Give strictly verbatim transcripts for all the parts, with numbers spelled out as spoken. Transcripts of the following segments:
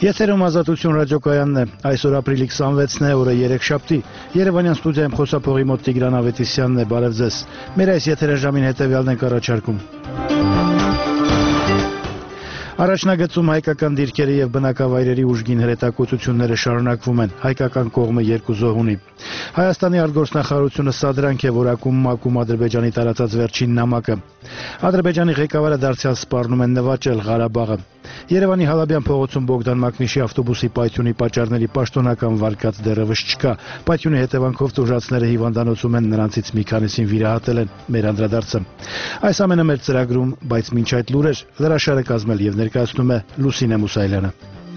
Եթերում Ազատություն ռադիոկայանն է, այսօր ապրիլի քսանվեցն է, օրը երեքշաբթի, Երևանյան ստուդիայում խոսափողի մոտ Տիգրան Ավետիսյանն է, բարև ձեզ, մեր այս եթերաժամին հետևյալն ենք առաջարկում. Առաջնագծում հայկական դիրքերի և բնակավայրերի ուժգին հրետակոծությունները շարունակվում են, հայկական կողմը երկու զոհ ունի. Հայաստանի արտգործնախարարությունը սադրանք է որակում ՄԱԿ-ում Ադրբեջանի տարածած վերջին նամակը. Ադրբեջանի ղեկավարը դարձյալ սպառնում են նվաճել Ղարաբաղը. Երևանի Հալաբյան փողոցում Բոգդան Մակնիշի ավտոբուսի պայթյունի պատճառների պաշտոնական վարկած դեռևս չկա. Պայթյունի հետևանքով տուժածները հիվանդանոցում են, նրանցից մի քանիսին վիրահատել են. Մեր անդրադարձը. Այս ամենը մեր ծրագրում, բայց մինչ այդ լուրեր, հրաշալը կազմել և ներկայացնում է Լուսինե Մուսայելյանը.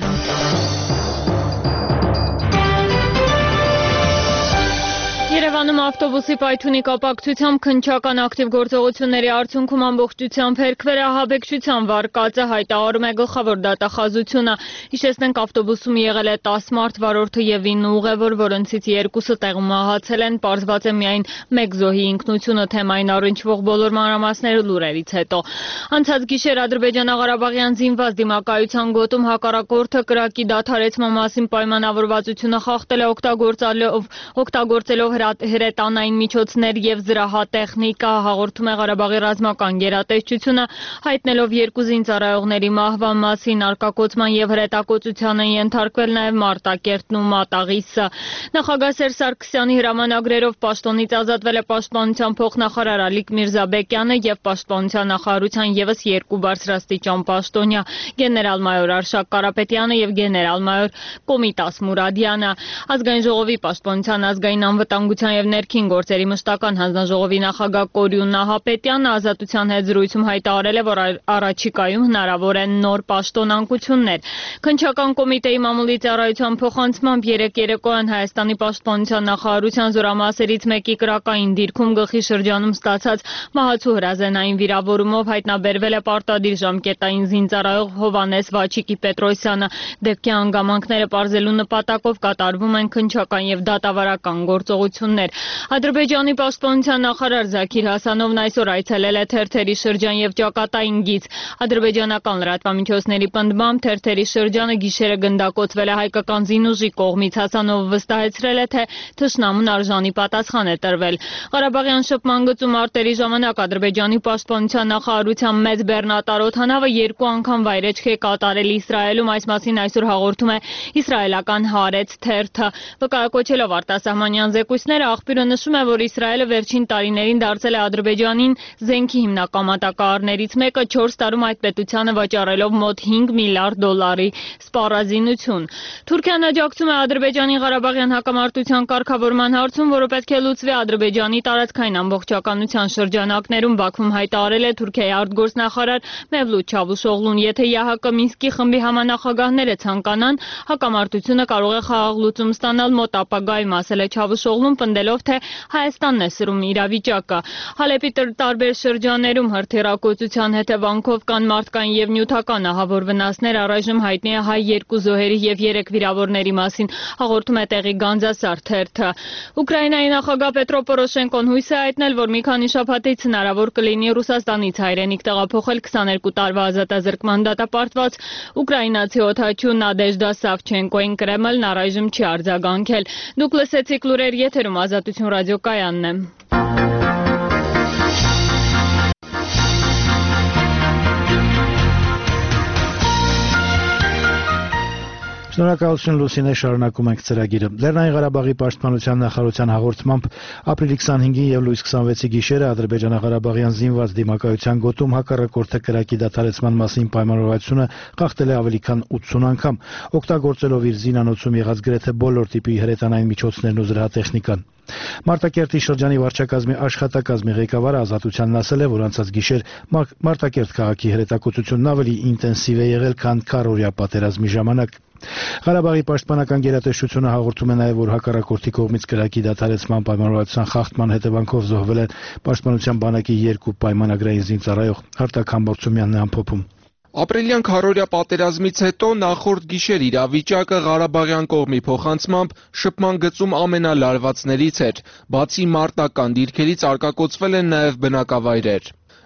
Երևանում ավտոբուսի պայթյունի կապակցությամբ քննչական ակտիվ գործողությունների արդյունքում ամբողջությամբ հերքվել է ահաբեկչության վարկածը, հայտարարում է գլխավոր դատախազությունը. Հիշեցնենք, ավտոբուսում եղել է տասը մարդ, վարորդը և ինը ուղևոր, որոնցից երկուսը տեղում մահացել են, պարզված է միայն մեկ զոհի ինքնությունը. Թեմային առնչվող բոլոր մանրամասները լուրերից հետո. Անցած գիշեր Ադրբեջանա-Ղարաբաղյան զինված դիմակայության գոտում հակառակորդը կրակի դադարեցման մասին պայմանավորվածությունը խախտել է, օգտագործելով օգտագործելով հրետանային միջոցներ և զրահատեխնիկա, հաղորդում է Ղարաբաղի ռազմական գերատեսչությունը, հայտնելով երկու զինծառայողների մահվան մասին. արկակոծման և հրետակոծության են ենթարկվել նաև Մարտակերտն ու Մատաղիսը. Նախագահ Սերժ Սարգսյանի հրամանագրերով պաշտոնից ազատվել է պաշտպանության փոխնախարար Ալիկ Միրզաբեկյանը և պաշտպանության նախարարության ևս երկու բարձրաստիճան պաշտոնյա՝ գեներալ-մայոր Արշակ Կարապետյանը և գեներալ-մայոր Կոմիտաս Մուրադյանը. Ազգային ժողովի պաշտպանության, ազգային անվտանգության և ներքին գործերի մշտական հանձնաժողովի նախագահ Կորյուն Նահապետյանը Ազատության հետ զրույցում հայտարարել է, որ առաջիկայում հնարավոր են նոր պաշտոնանկություններ. Քննչական կոմիտեի մամուլի ծառայության փոխանցմամբ երեկ երեկոյան Հայաստանի պաշտպանության նախարարության զորամասերից մեկի կրակային դիրքում գլխի շրջանում ստացած մահացու հրազենային վիրավորումով հայտնաբերվել է պարտադիր ժամկետային զինծառայող Հովհաննես Վաչիկի Պետրոսյանը. Դեպքի հանգամանքները պարզելու նպատակով կատարվում են քննչական և դատավարական գործողություններ. Ադրբեջանի պաշտպանության նախարար Զաքիր Հասանովն այսօր այցելել է Թերթերի շրջան և ճակատային գիծ. Ադրբեջանական լրատվամիջոցների պնդմամբ Թերթերի շրջանը գիշերը գնդակոծվել է հայկական զինուժի կողմից. Հասանովը վստահեցրել է, թե թշնամուն արժանի պատասխան է տրվել. Ղարաբաղյան շփման գծում արտերի ժամանակ Ադրբեջանի պաշտպանության նախարարության մեծ բեռնատար օդանավը երկու անգամ վայրեջք է կատարել Իսրայելում. Այս մասին այսօր հաղորդում է իսրայելական Հարեց թերթը. Վկայակոչելով արտասահմանյան զեկույցները, աղբյուրը նշում է, որ Իսրայելը վերջին տարիներին դարձել է Ադրբեջանին զենքի հիմնակամատակարարներից մեկը, չորս տարում այդ պետությանը վաճառելով մոտ հինգ միլիարդ դոլարի սպառազինություն. Թուրքիան աջակցում է Ադրբեջանի Ղարաբաղյան հակամարտության կարգավորման հարցում, որը պետք է լուծվի Ադրբեջանի տարածքային ամբողջականության շրջանակներում. Բաքվում հայտարարել է Թուրքիայի արտգործնախարար Մևլութ Չավուշօղլուն. Եթե ԵԱՀԿ Մինսկի խմբի համանախագահները ցանկանան, հակամարտությունը կարող է խաղաղ լուծում ստանալ մոտ ապագայում, ասել է Չավուշօղլուն, պնդելով, թե Հայաստանն է սրում իրավիճակը. Հալեպի տարբեր շրջաններում հրթիռակոծության հետևանքով կան մարդկային և նյութական ահավոր վնասներ. Առայժմ հայտնի է հայ երկու զոհերի և երեք վիրավորների մասին, հաղորդում է տեղի Գանձասար թերթը. Ուկրաինայի նախագահ Պետրո Պորոշենկոն հույս է հայտնել, որ մի քանի շաբաթից հնարավոր կլինի Ռուսաստանից հայրենիք տեղափոխել քսաներկու տարվա ազատազրկման դատապարտված ուկրաինացի օդաչու Նադեժդա Սավչենկոին. Կրեմլն առայժմ չի արձագանքել. Դուք լսեցիք լուրեր, եթերում Ազատություն ռադիոկայանն է. Շնորհակալություն Լուսինե, շարունակում ենք ծրագիրը. Լեռնային Ղարաբաղի պաշտպանության նախարարության հաղորդմամբ ապրիլի քսանհինգի և լույս քսանվեցի գիշերը Ադրբեջանա-Ղարաբաղյան զինված դիմակայության գոտում հակառակորդը կրակի դադարեցման մասին պայմանավորվածությունը խախտել է ավելի քան ութսուն անգամ, օգտագործելով իր զինանոցում եղած գրեթե բոլոր տիպի հրետանային միջոցներն ու զրահատեխնիկան. Մարտակերտի շրջանի վարչակազմի աշխատակազմի ղեկավարը Ազատությանն ասել է, որ անցած գիշեր Մարտակերտ քաղաքի հրետակոծությունն ավելի ինտենսիվ է եղել, քան քառօրյա պատերազմի ժամանակ. Ղարաբաղի պաշտպանական գերատեսչությունը հաղորդում է նաև, որ հակառակորդի կողմից կրակի դադարեցման պայմանավորվածության խախտման հետևանքով զոհվել են պաշտպանության բանակի երկու պայմանագրային զինծառայող. Արտակ Համբարձումյանն է ամփոփում. Ապրիլյան քառօրյա պատերազմից հետո նախորդ գիշեր իրավիճակը Ղարաբաղյան կողմի փոխանցմամբ շփման գծում ամենալարվածներից էր. բացի մարտական դիրքերից արկակոծվել են նաև բնակավայրեր.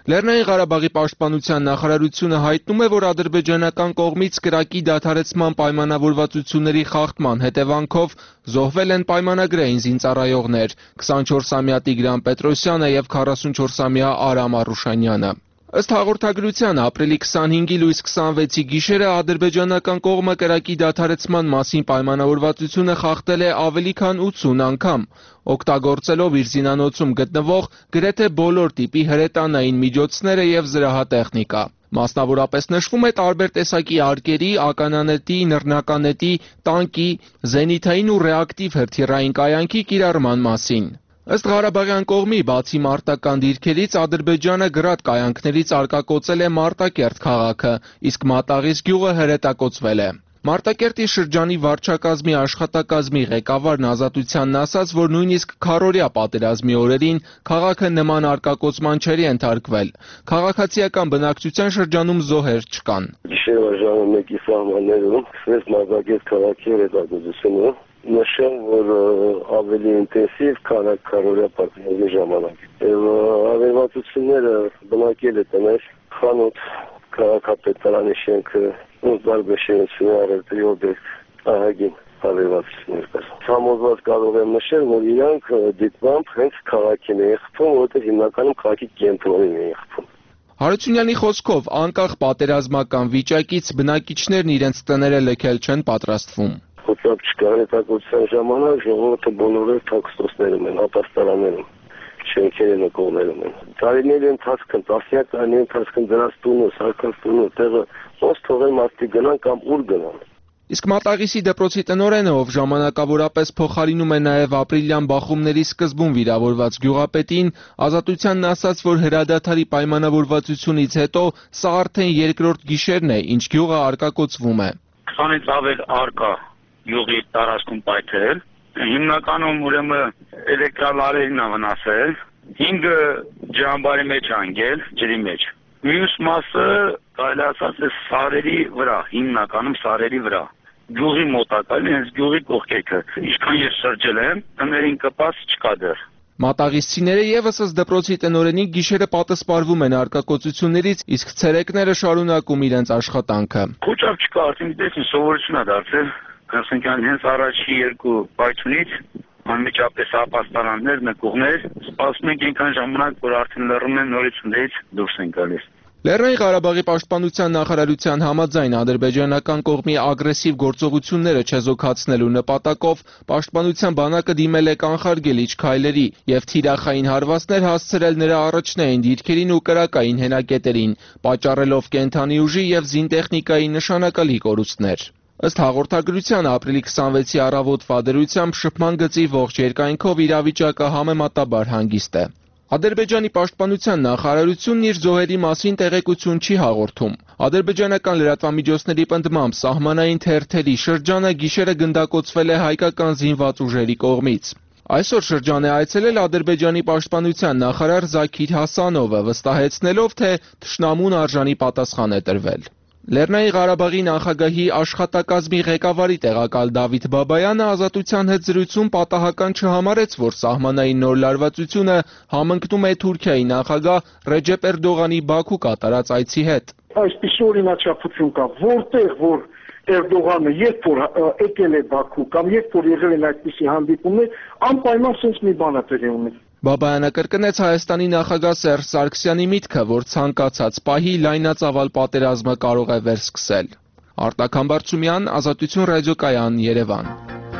Լեռնային Ղարաբաղի պաշտպանության նախարարությունը հայտնում է, որ ադրբեջանական կողմից կրակի դադարեցման պայմանավորվածությունների խախտման հետևանքով զոհվել են պայմանագրային զինծառայողներ՝ քսանչորսամյա Տիգրան Պետրոսյանը և քառասունչորսամյա Արամ Արուշանյանը։ Ըստ հաղորդագրության ապրիլի քսանհինգի լույս քսանվեցի գիշերը ադրբեջանական կողմը կրակի դադարեցման մասին պայմանավորվածությունը խախտել է ավելի քան ութսուն անգամ, օգտագործելով իր զինանոցում գտնվող գրեթե բոլոր տիպի հրետանային միջոցները և զրահատեխնիկա։ Մասնավորապես նշվում է տարբեր տեսակի արկերի, ականանետի, նռնականետի, տանկի, զենիթային ու ռեակտիվ հրթիռային կայանքի կիրառման մասին։ Ըստ Ղարաբաղյան կողմի, բացի մարտական դիրքերից, Ադրբեջանը գրադ կայանքներից արկակոծել է Մարտակերտ քաղաքը, իսկ Մատաղիս գյուղը հրետակոծվել է։ Մարտակերտի շրջանի վարչակազմի աշխատակազմի ղեկավարն Ազատությանն ասաց, որ նույնիսկ քառօրյա պատերազմի օրերին քաղաքը նման արկակոծման չէր ենթարկվել։ Քաղաքացիական բնակչության շրջանում զոհեր չկան։ Գիշերվա ժամը մեկի սահմաններում սկսվեց Մարտակերտ քաղաքի հրետակոծությունը։ Նշեմ, որ ավելի ինտենսիվ, քան քառօրյա պատերազմի ժամանակ։ Եվ ավերվածությունները բնակել է տներ, խանութ, քաղաքապետարանի շենքը, ու տարբեր շինություններ առևտրի օբյեկտ, ահագին ավերվածություններ կար։ Համոզված կարող եմ նշել, որ իրանք դիտմամբ հենց քաղաքին էին խփում, որովհետև հիմնականում քաղաքի կենտրոնին էին խփում։ Հարությունյանի խոսքով, անկախ պատերազմական վիճակից բնակիչներն իրենց տները լքել չեն պատրաստվում։ Հոծապ չկա, հրետակոծության ժամանակ ժողովուրդը բոլորը թաքստոցներում են, ապաստարաններում, շենքերի նկողներում են։ Տարիների ընթացքում, տասնյակ տարիների ընթացքում դրած տունը, սարքած տունը, տեղը ոնց թողել մարդիկ գնան կամ ուր գնան։ Իսկ Մատաղիսի դպրոցի տնօրենը, ով ժամանակավորապես փոխարինում է նաև ապրիլյան բախումների սկզբում վիրավորված գյուղապետին, Ազատությանն ասաց, որ հրադադարի պայմանավորվածությունից հետո սա արդեն երկրորդ գիշերն է, ինչ գյուղը արկակոծվում է։ քսանից ավել արկա յուղի տարածքում պայթել, հիմնականում ուրեմն էլեկտրալարերին է վնասել, հինգը ջրամբարի մեջ անգել, ջրի մեջ։ Մյուս մասը կարելի ասած է սարերի վրա, հիմնականում սարերի վրա։ Գյուղի մոտակա, հենց գյուղի կողքերքը։ Ինչքան ես շրջել եմ, տներին կպած չկա դեռ։ Մատաղիսցիները ևս ըստ դպրոցի տնօրենի գիշերը պատասպարվում են արկակոծություններից, իսկ ցերեկները շարունակում իրենց աշխատանքը։ Խոճապ չկա, արդեն դեսին սովորություն է դարձել, ասենք հենց առաջի երկու պայթյունից անմիջապես ապաստարաններ, նկուղներ, սպասում ենք այնքան ժամանակ, որ արդեն լռում են նորից ունդերից դուրս են գալիս։ Լեռնային Ղարաբաղի պաշտպանության նախարարության համաձայն ադրբեջանական կողմի ագրեսիվ գործողությունները չեզոքացնելու նպատակով պաշտպանության բանակը դիմել է կանխարգելիչ քայլերի և թիրախային հարվածներ հասցրել նրա առաջնային դիրքերին ու կրակային հենակետերին, պատճառելով կենդանի ուժի և զինտեխնիկայի նշանակալի կորուստներ։ Ըստ հաղորդագրության ապրիլի քսանվեցի առավոտվա դրությամբ շփման գծի ողջ երկայնքով իրավիճակը համեմատաբար հանգիստ է։ Ադրբեջանի պաշտպանության նախարարությունն իր զոհերի մասին տեղեկություն չի հաղորդում։ Ադրբեջանական լրատվամիջոցների պնդմամբ սահմանային թերթերի շրջանը գիշերը գնդակոծվել է հայկական զինված ուժերի կողմից։ Այսօր շրջան է այցելել Ադրբեջանի պաշտպանության նախարար Զաքիր Հասանովը, վստահեցնելով, թե թշնամուն արժանի պատասխան է տրվել։ Լեռնային Ղարաբաղի նախագահի աշխատակազմի ղեկավարի տեղակալ Դավիթ Բաբայանը Ազատության հետ զրույցում պատահական չհամարեց, որ սահմանային նոր լարվածությունը համընկնում է Թուրքիայի նախագահ Ռեջեփ Էրդողանի Բաքու կատարած այցի հետ։ Այսպիսի օրինաչափություն կա, որտեղ որ Էրդողանը երբ որ եկել է Բաքու կամ երբ որ եղել են այդպիսի հանդիպումներ, անպայման sense մի բան է տեղի ունի։ Բաբայանը կրկնեց Հայաստանի նախագահ Սերժ Սարգսյանի միտքը, որ ցանկացած պահի լայնածավալ պատերազմը կարող է վերսկսել։ Արտակ Համբարձումյան, Ազատություն ռադիոկայան, Երևան։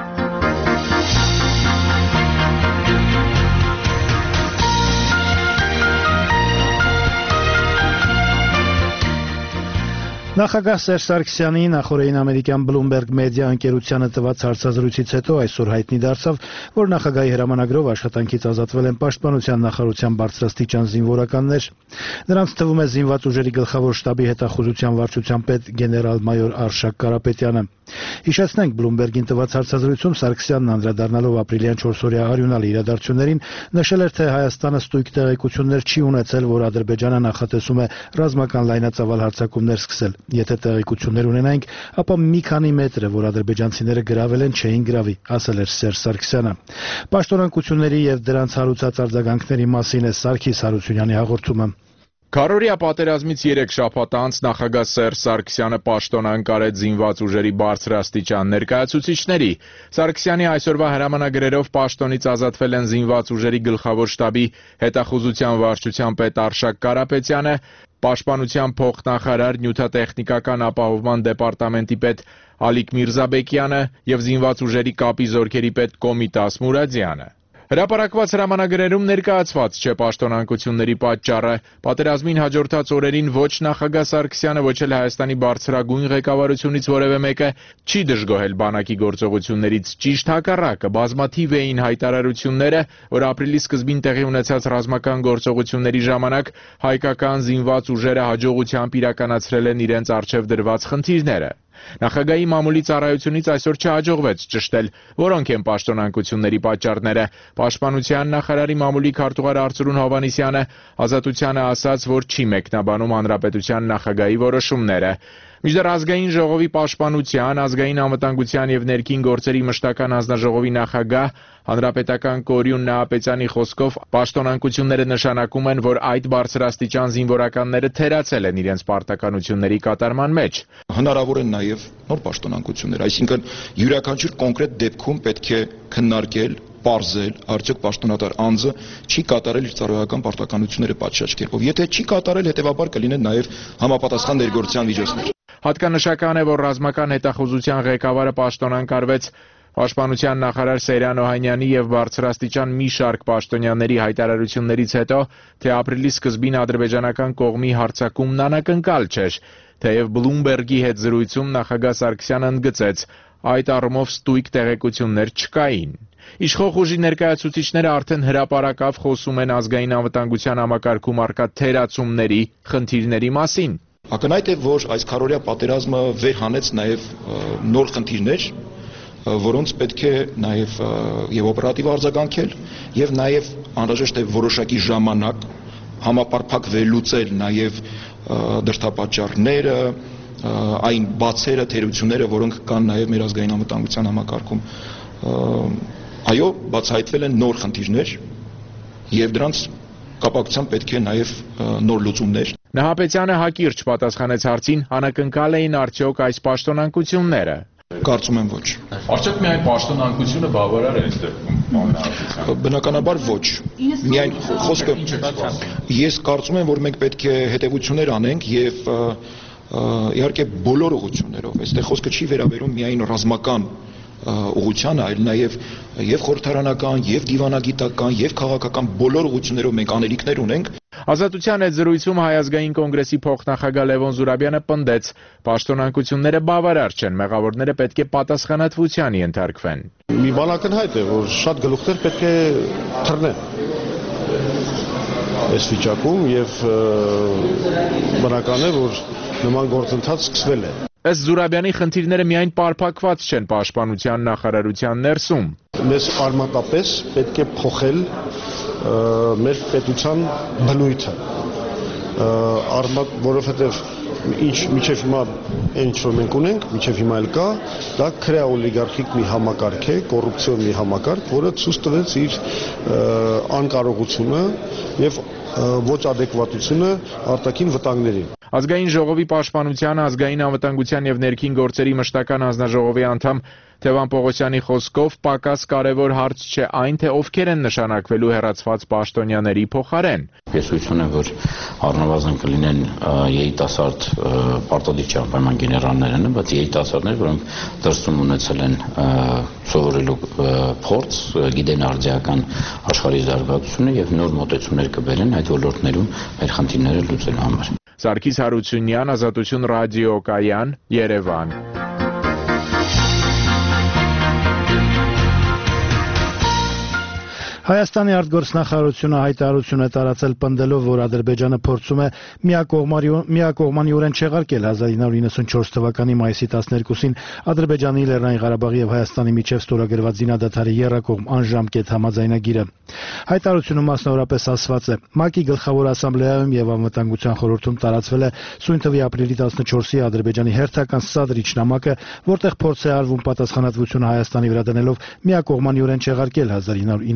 Նախագահ Սերժ Սարգսյանի նախորդին ամերիկյան Bloomberg մեդիա ընկերությանը տված հարցազրույցից հետո այսօր հայտնի դարձավ, որ նախագահի հրամանագրով աշխատանքից ազատվել են պաշտպանության նախարարության բարձրաստիճան զինվորականներ։ Նրանց թվում է զինված ուժերի գլխավոր շտաբի հետախուզության վարչության պետ գեներալ-մայոր Արշակ Կարապետյանը։ Հիշեցնենք, Bloomberg-ին տված հարցազրույցում Սարգսյանն անդրադառնալով ապրիլյան չորսօրյա արյունալի իրադարձություններին նշել էր, թե Հայաստանը ստույգ տեղեկություններ չի ունեցել, որ Ադրբեջանը նախատեսում է ռազմական լայնածավալ հարձակումներ սկսել։ Եթե տեղեկություններ ունենայինք, ապա մի քանի մետրը, որ ադրբեջանցիները գրավել են, չէին գրավի, ասել էր Սերժ Սարգսյանը։ Պաշտոնանկությունների եւ դրանց հարուցած արձագանքների մասին է Սարգիս Հարությունյանի հաղորդումը։ Քարորիա պատերազմից երեք շաբաթ անց նախագահ Սերժ Սարգսյանը պաշտոնան կարեց զինված ուժերի բարձրաստիճան ներկայացուցիչների։ Սարգսյանի այսօրվա հրամանագրերով պաշտոնից ազատվել են զինված ուժերի գլխավոր շտաբի հետախուզության վարչության պետ Արշակ Կարապետյանը, Պաշտպանության փոխնախարար նյութատեխնիկական ապահովման դեպարտամենտի պետ Ալիկ Միրզաբեկյանը և զինված ուժերի կապի զորքերի պետ Կոմիտաս Մուրադյանը։ Հրապարակված հրամանագրերում ներկայացված չէ պաշտոնանկությունների պատճառը։ Պատերազմին հաջորդած օրերին ոչ նախագահ Սարգսյանը, ոչ էլ Հայաստանի բարձրագույն ղեկավարությունից որևէ մեկը չի դժգոհել բանակի գործողություններից, ճիշտ հակառակը, բազմաթիվ էին հայտարարությունները, որ ապրիլի սկզբին տեղի ունեցած ռազմական գործողությունների ժամանակ հայկական զինված ուժերը հաջողությամբ իրականացրել են իրենց առջև դրված խնդիրները։ Նախագահի մամուլի ծառայությունից այսօր չհաջողվեց ճշտել, որոնք են պաշտոնանկությունների պատճառները։ Պաշտպանության նախարարի մամուլի քարտուղար Արծրուն Հովհաննիսյանը Ազատությանը ասաց, որ չի մեկնաբանում հանրապետության նախագահի որոշումները։ Մինչդեռ ազգային ժողովի պաշտպանության, ազգային անվտանգության և ներքին գործերի մշտական հանձնաժողովի նախագահ հանրապետական Կորյուն Նահապետյանի խոսքով պաշտոնանկությունները նշանակում են, որ այդ բարձրաստիճան զինվորականները թերացել են իրենց պարտականությունների կատարման մեջ։ Հնարավոր են նաև նոր պաշտոնանկություններ, այսինքն յուրաքանչյուր կոնկրետ դեպքում պետք է քննարկել, պարզել, արդյոք պաշտոնատար անձը չի կատարել իր ծառայական պարտականությունները պատշաճ կերպով։ Եթե չի կատարել, հետևաբար կլինեն նաև համապատասխան ներգործության միջոցներ։ Հատկանշական է, որ ռազմական հետախուզության ղեկավարը պաշտոնանկարվեց Պաշտպանության նախարար Սեյրան Օհանյանի և բարձրաստիճան մի շարք պաշտոնյաների հայտարարություններից հետո, թե ապրիլի սկզբին ադրբեջանական կողմի հարձակումն անակնկալ չէր, թեև Բլումբերգի հետ զրույցում նախագահ Սարգսյանը ընդգծեց, այդ առումով ստույգ տեղեկություններ չկային։ Իշխող ուժի ներկայացուցիչները արդեն հրապարակավ խոսում են ազգային անվտանգության համակարգում առկա թերացումների, խնդիրների մասին։ Ակնհայտ է, որ այս քարորիա պատերազմը վերհանեց նաև նոր խնդիրներ, որոնց պետք է նաև եւ օպերատիվ արձագանքել եւ նաև անհրաժեշտ է որոշակի ժամանակ համապարփակ վերլուծել նաև դրդապատճառները, այն բացերը, թերությունները, որոնք կան նաև մեր ազգային անվտանգության համակարգում։ Այո, բացահայտվել են նոր խնդիրներ եւ դրանց կապակցությամբ պետք է նաև նոր լուծումներ։ Նահապետյանը հակիրճ պատասխանեց հարցին, անակնկալ էին արդյոք այս պաշտոնանկությունները։ Կարծում եմ ոչ։ Արդյոք միայն պաշտոնանկությունը բավարար է այս դեպքում։ Բնականաբար ոչ։ Միայն խոսքը ես կարծում եմ, որ մենք պետք է հետևություններ անենք եւ իհարկե բոլոր ուղղություններով։ Այստեղ խոսքը չի վերաբերում միայն ռազմական ուղղությանը, այլ նաև եւ խորհրդարանական, եւ դիվանագիտական, եւ քաղաքական բոլոր ուղղություններով մենք անելիքներ ունենք։ Ազատության հետ զրույցում Հայ ազգային կոնգրեսի փոխնախագահ Լևոն Զուրաբյանը պնդեց, պաշտոնանկությունները բավարար չեն, մեղավորները պետք է պատասխանատվության ենթարկվեն։ Մի բան ակնհայտ է, որ շատ գլուխներ պետք է թռնեն այս վիճակում եւ բնական է, որ նման գործընթաց սկսվել է։ Ըստ Զուրաբյանի խնդիրները միայն պարփակված չեն պաշտպանության նախարարության ներսում։ Մեզ արմատապես պետք է փոխել մեր պետության բնույթը, արմատ, որովհետև ինչ միջև հիմա այն ինչ որ մենք ունենք, միջև հիմա էլ կա, դա քրեաօլիգարխիկ մի համակարգ է, կոռուպցիոն մի համակարգ, որը ցույց տվեց իր անկարողությունը եւ ոչ ադեկվատությունը արտաքին վտանգներին։ Ազգային ժողովի պաշտպանության, ազգային անվտանգության եւ ներքին գործերի մշտական հանձնաժողովի անդամ Թևան Պողոսյանի խոսքով պակաս կարևոր հարց չէ այն, թե ովքեր են նշանակվելու հեռացված պաշտոնյաների փոխարեն։ Ես հույս ունեմ, որ առնվազն կլինեն երիտասարդ պարտադիր չի անպայման գեներալներն, բայց երիտասարդներ, որոնք դրսում ունեցել են սովորելու փորձ, գիտեն արդիական աշխարհի զարգացությունը եւ նոր մոտեցումներ կբերեն այդ ոլորտներում մեր խնդիրները լուծելու համար։ Սարգիս Հարությունյան, Ազատություն ռադիոկայան, Երևան։ Հայաստանի արտգործնախարարությունը հայտարարություն է տարածել պնդելով, որ Ադրբեջանը փորձում է միակողմանիորեն չեղարկել հազար ինը հարյուր իննսունչորս թվականի մայիսի տասներկուսին Ադրբեջանի Լեռնային Ղարաբաղի եւ Հայաստանի միջև ստորագրված զինադադարի եռակողմ անժամկետ համաձայնագիրը։ Հայտարարությունում մասնավորապես ասված է. ՄԱԿ-ի գլխավոր ասամբլեայում եւ անվտանգության խորհրդում տարածվել է սույն թվականի ապրիլի տասնչորսի Ադրբեջանի հերթական սադրիչ նամակը, որտեղ փորձ է արվում պատասխանատվությունը Հայաստանի վրա դնելով միակողմանիորեն չեղարկել հազար ինը հարյուր իննսունչորս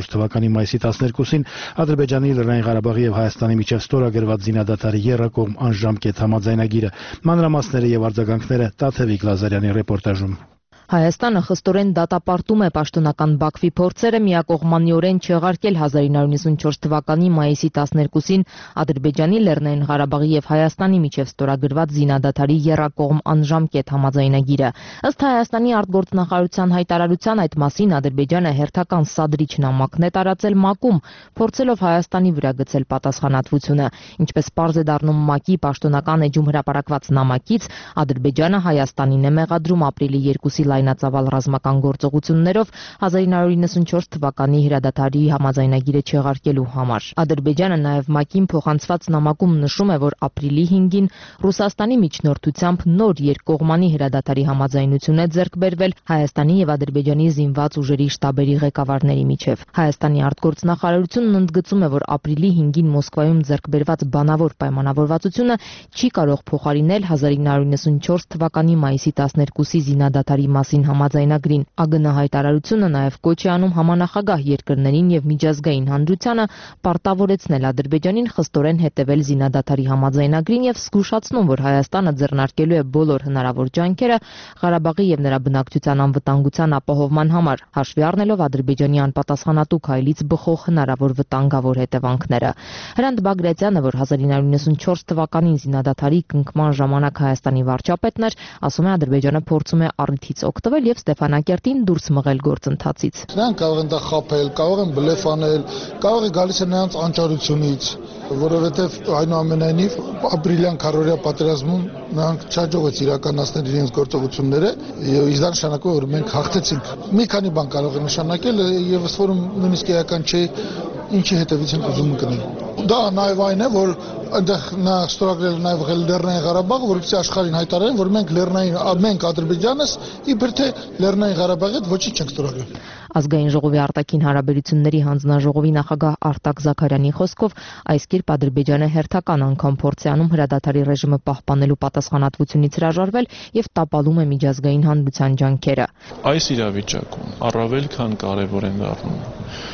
չորս թվականի մայիսի տասներկուսին Ադրբեջանի, Լեռնային Ղարաբաղի եւ Հայաստանի միջև ստորագրված զինադատարի եռակողմ անժամկետ համաձայնագիրը։ Մանրամասները եւ արձագանքները Տաթևիկ Լազարյանի ռեպորտաժում։ Հայաստանը խստորեն դատապարտում է պաշտոնական Բաքվի փորձերը միակողմանիորեն չեղարկել հազար ինը հարյուր նվաթ չորս թվականի մայիսի տասներկուսին Ադրբեջանի, Լեռնային Ղարաբաղի եւ Հայաստանի միջև ստորագրված զինադատարի եռակողմ անժամկետ համաձայնագիրը։ Ըստ Հայաստանի արտգործնախարարության հայտարարության այդ մասին Ադրբեջանը հերթական սադրիչ նամակն է տարածել ՄԱԿ-ում, փորձելով Հայաստանի վրա գցել պատասխանատվությունը։ Ինչպես պարզ է դառնում ՄԱԿ-ի պաշտոնական էջում հրապարակված նամակից, Ադրբեջանը Հայաստանին է մեղադրում ապրիլի երկուսի լայնածավալ ռազմական գործողություններով հազար ինը հարյուր իննսունչորս թվականի հրադադարի համաձայնագիրը չեղարկելու համար։ Ադրբեջանը նաև ՄԱԿ-ին փոխանցված նամակում նշում է, որ ապրիլի հինգին Ռուսաստանի միջնորդությամբ նոր երկկողմանի հրադադարի համաձայնություն է ձեռք բերվել Հայաստանի եւ Ադրբեջանի զինված ուժերի շտաբերի ղեկավարների միջև։ Հայաստանի արտգործնախարարությունն ընդգծում է, որ ապրիլի հինգին Մոսկվայում ձեռք բերված բանավոր պայմանավորվածությունը չի կարող փոխարինել հազար ինը հարյուր իննսունչորս թվականի մայիսի տասներկուսի զինադատարի մասին համաձայնագրին։ ԱԳՆ հայտարարությունը նաև կոչ է անում համանախագահ երկրներին եւ միջազգային հանրությանը պարտավորեցնել Ադրբեջանին խստորեն հետևել զինադատարի համաձայնագրին եւ զգուշացնում, որ Հայաստանը ձեռնարկելու է բոլոր հնարավոր ջանքերը Ղարաբաղի եւ նրա բնակչության անվտանգության ապահովման համար, հաշվի առնելով Ադրբեջանի անպատասխանատու քայլից բխող հնարավոր վտանգավոր հետևանքները։ Հրանտ Բագրատյանը, որ հազար ինը հարյուր իննսունչորս թվականին զինադատարի կնքման ժամանակ Հայաստանի վարչապետն էր, ասում է Ադրբեջանը փորձում է առիթից օգտվել եւ Ստեփանակերտին դուրս մղել գործընթացից։ Նրանք կարող են դա խաբել, կարող են բլեֆ անել, կարող է գալիս է նրանց անճարությունից, որովհետեւ այնուամենայնիվ ապրիլյան քարորիա պատերազմում նրանք չհաջողվեց իրականացնել իրենց գործողությունները եւ իսկ դա նշանակում է, որ մենք հաղթեցինք։ Մի քանի բան կարող է նշանակել եւ ըստ որում նույնիսկ էական չէ ինչի հետևից են ուզում ընկնել։ Դա նաև այն է, որ այնտեղ նա ստորագրել է նաև Լեռնային Ղարաբաղը, որովհետեւ աշխարհին հայտարարեն, որ մենք Լեռնային մենք Ադրբեջանս իբր թե Լեռնային Ղարաբաղի հետ ոչինչ չենք ստորագրել։ Ազգային ժողովի արտաքին հարաբերությունների հանձնաժողովի նախագահ Արտակ Զաքարյանի խոսքով այս կերպ Ադրբեջանը հերթական անգամ փորձ է անում հրադադարի ռեժիմը պահպանելու պատասխանատվությունից հրաժարվել եւ տապալում է միջազգային հանրության ջանքերը։ Այս իրավիճակում առավել քան կարեւոր են դառնում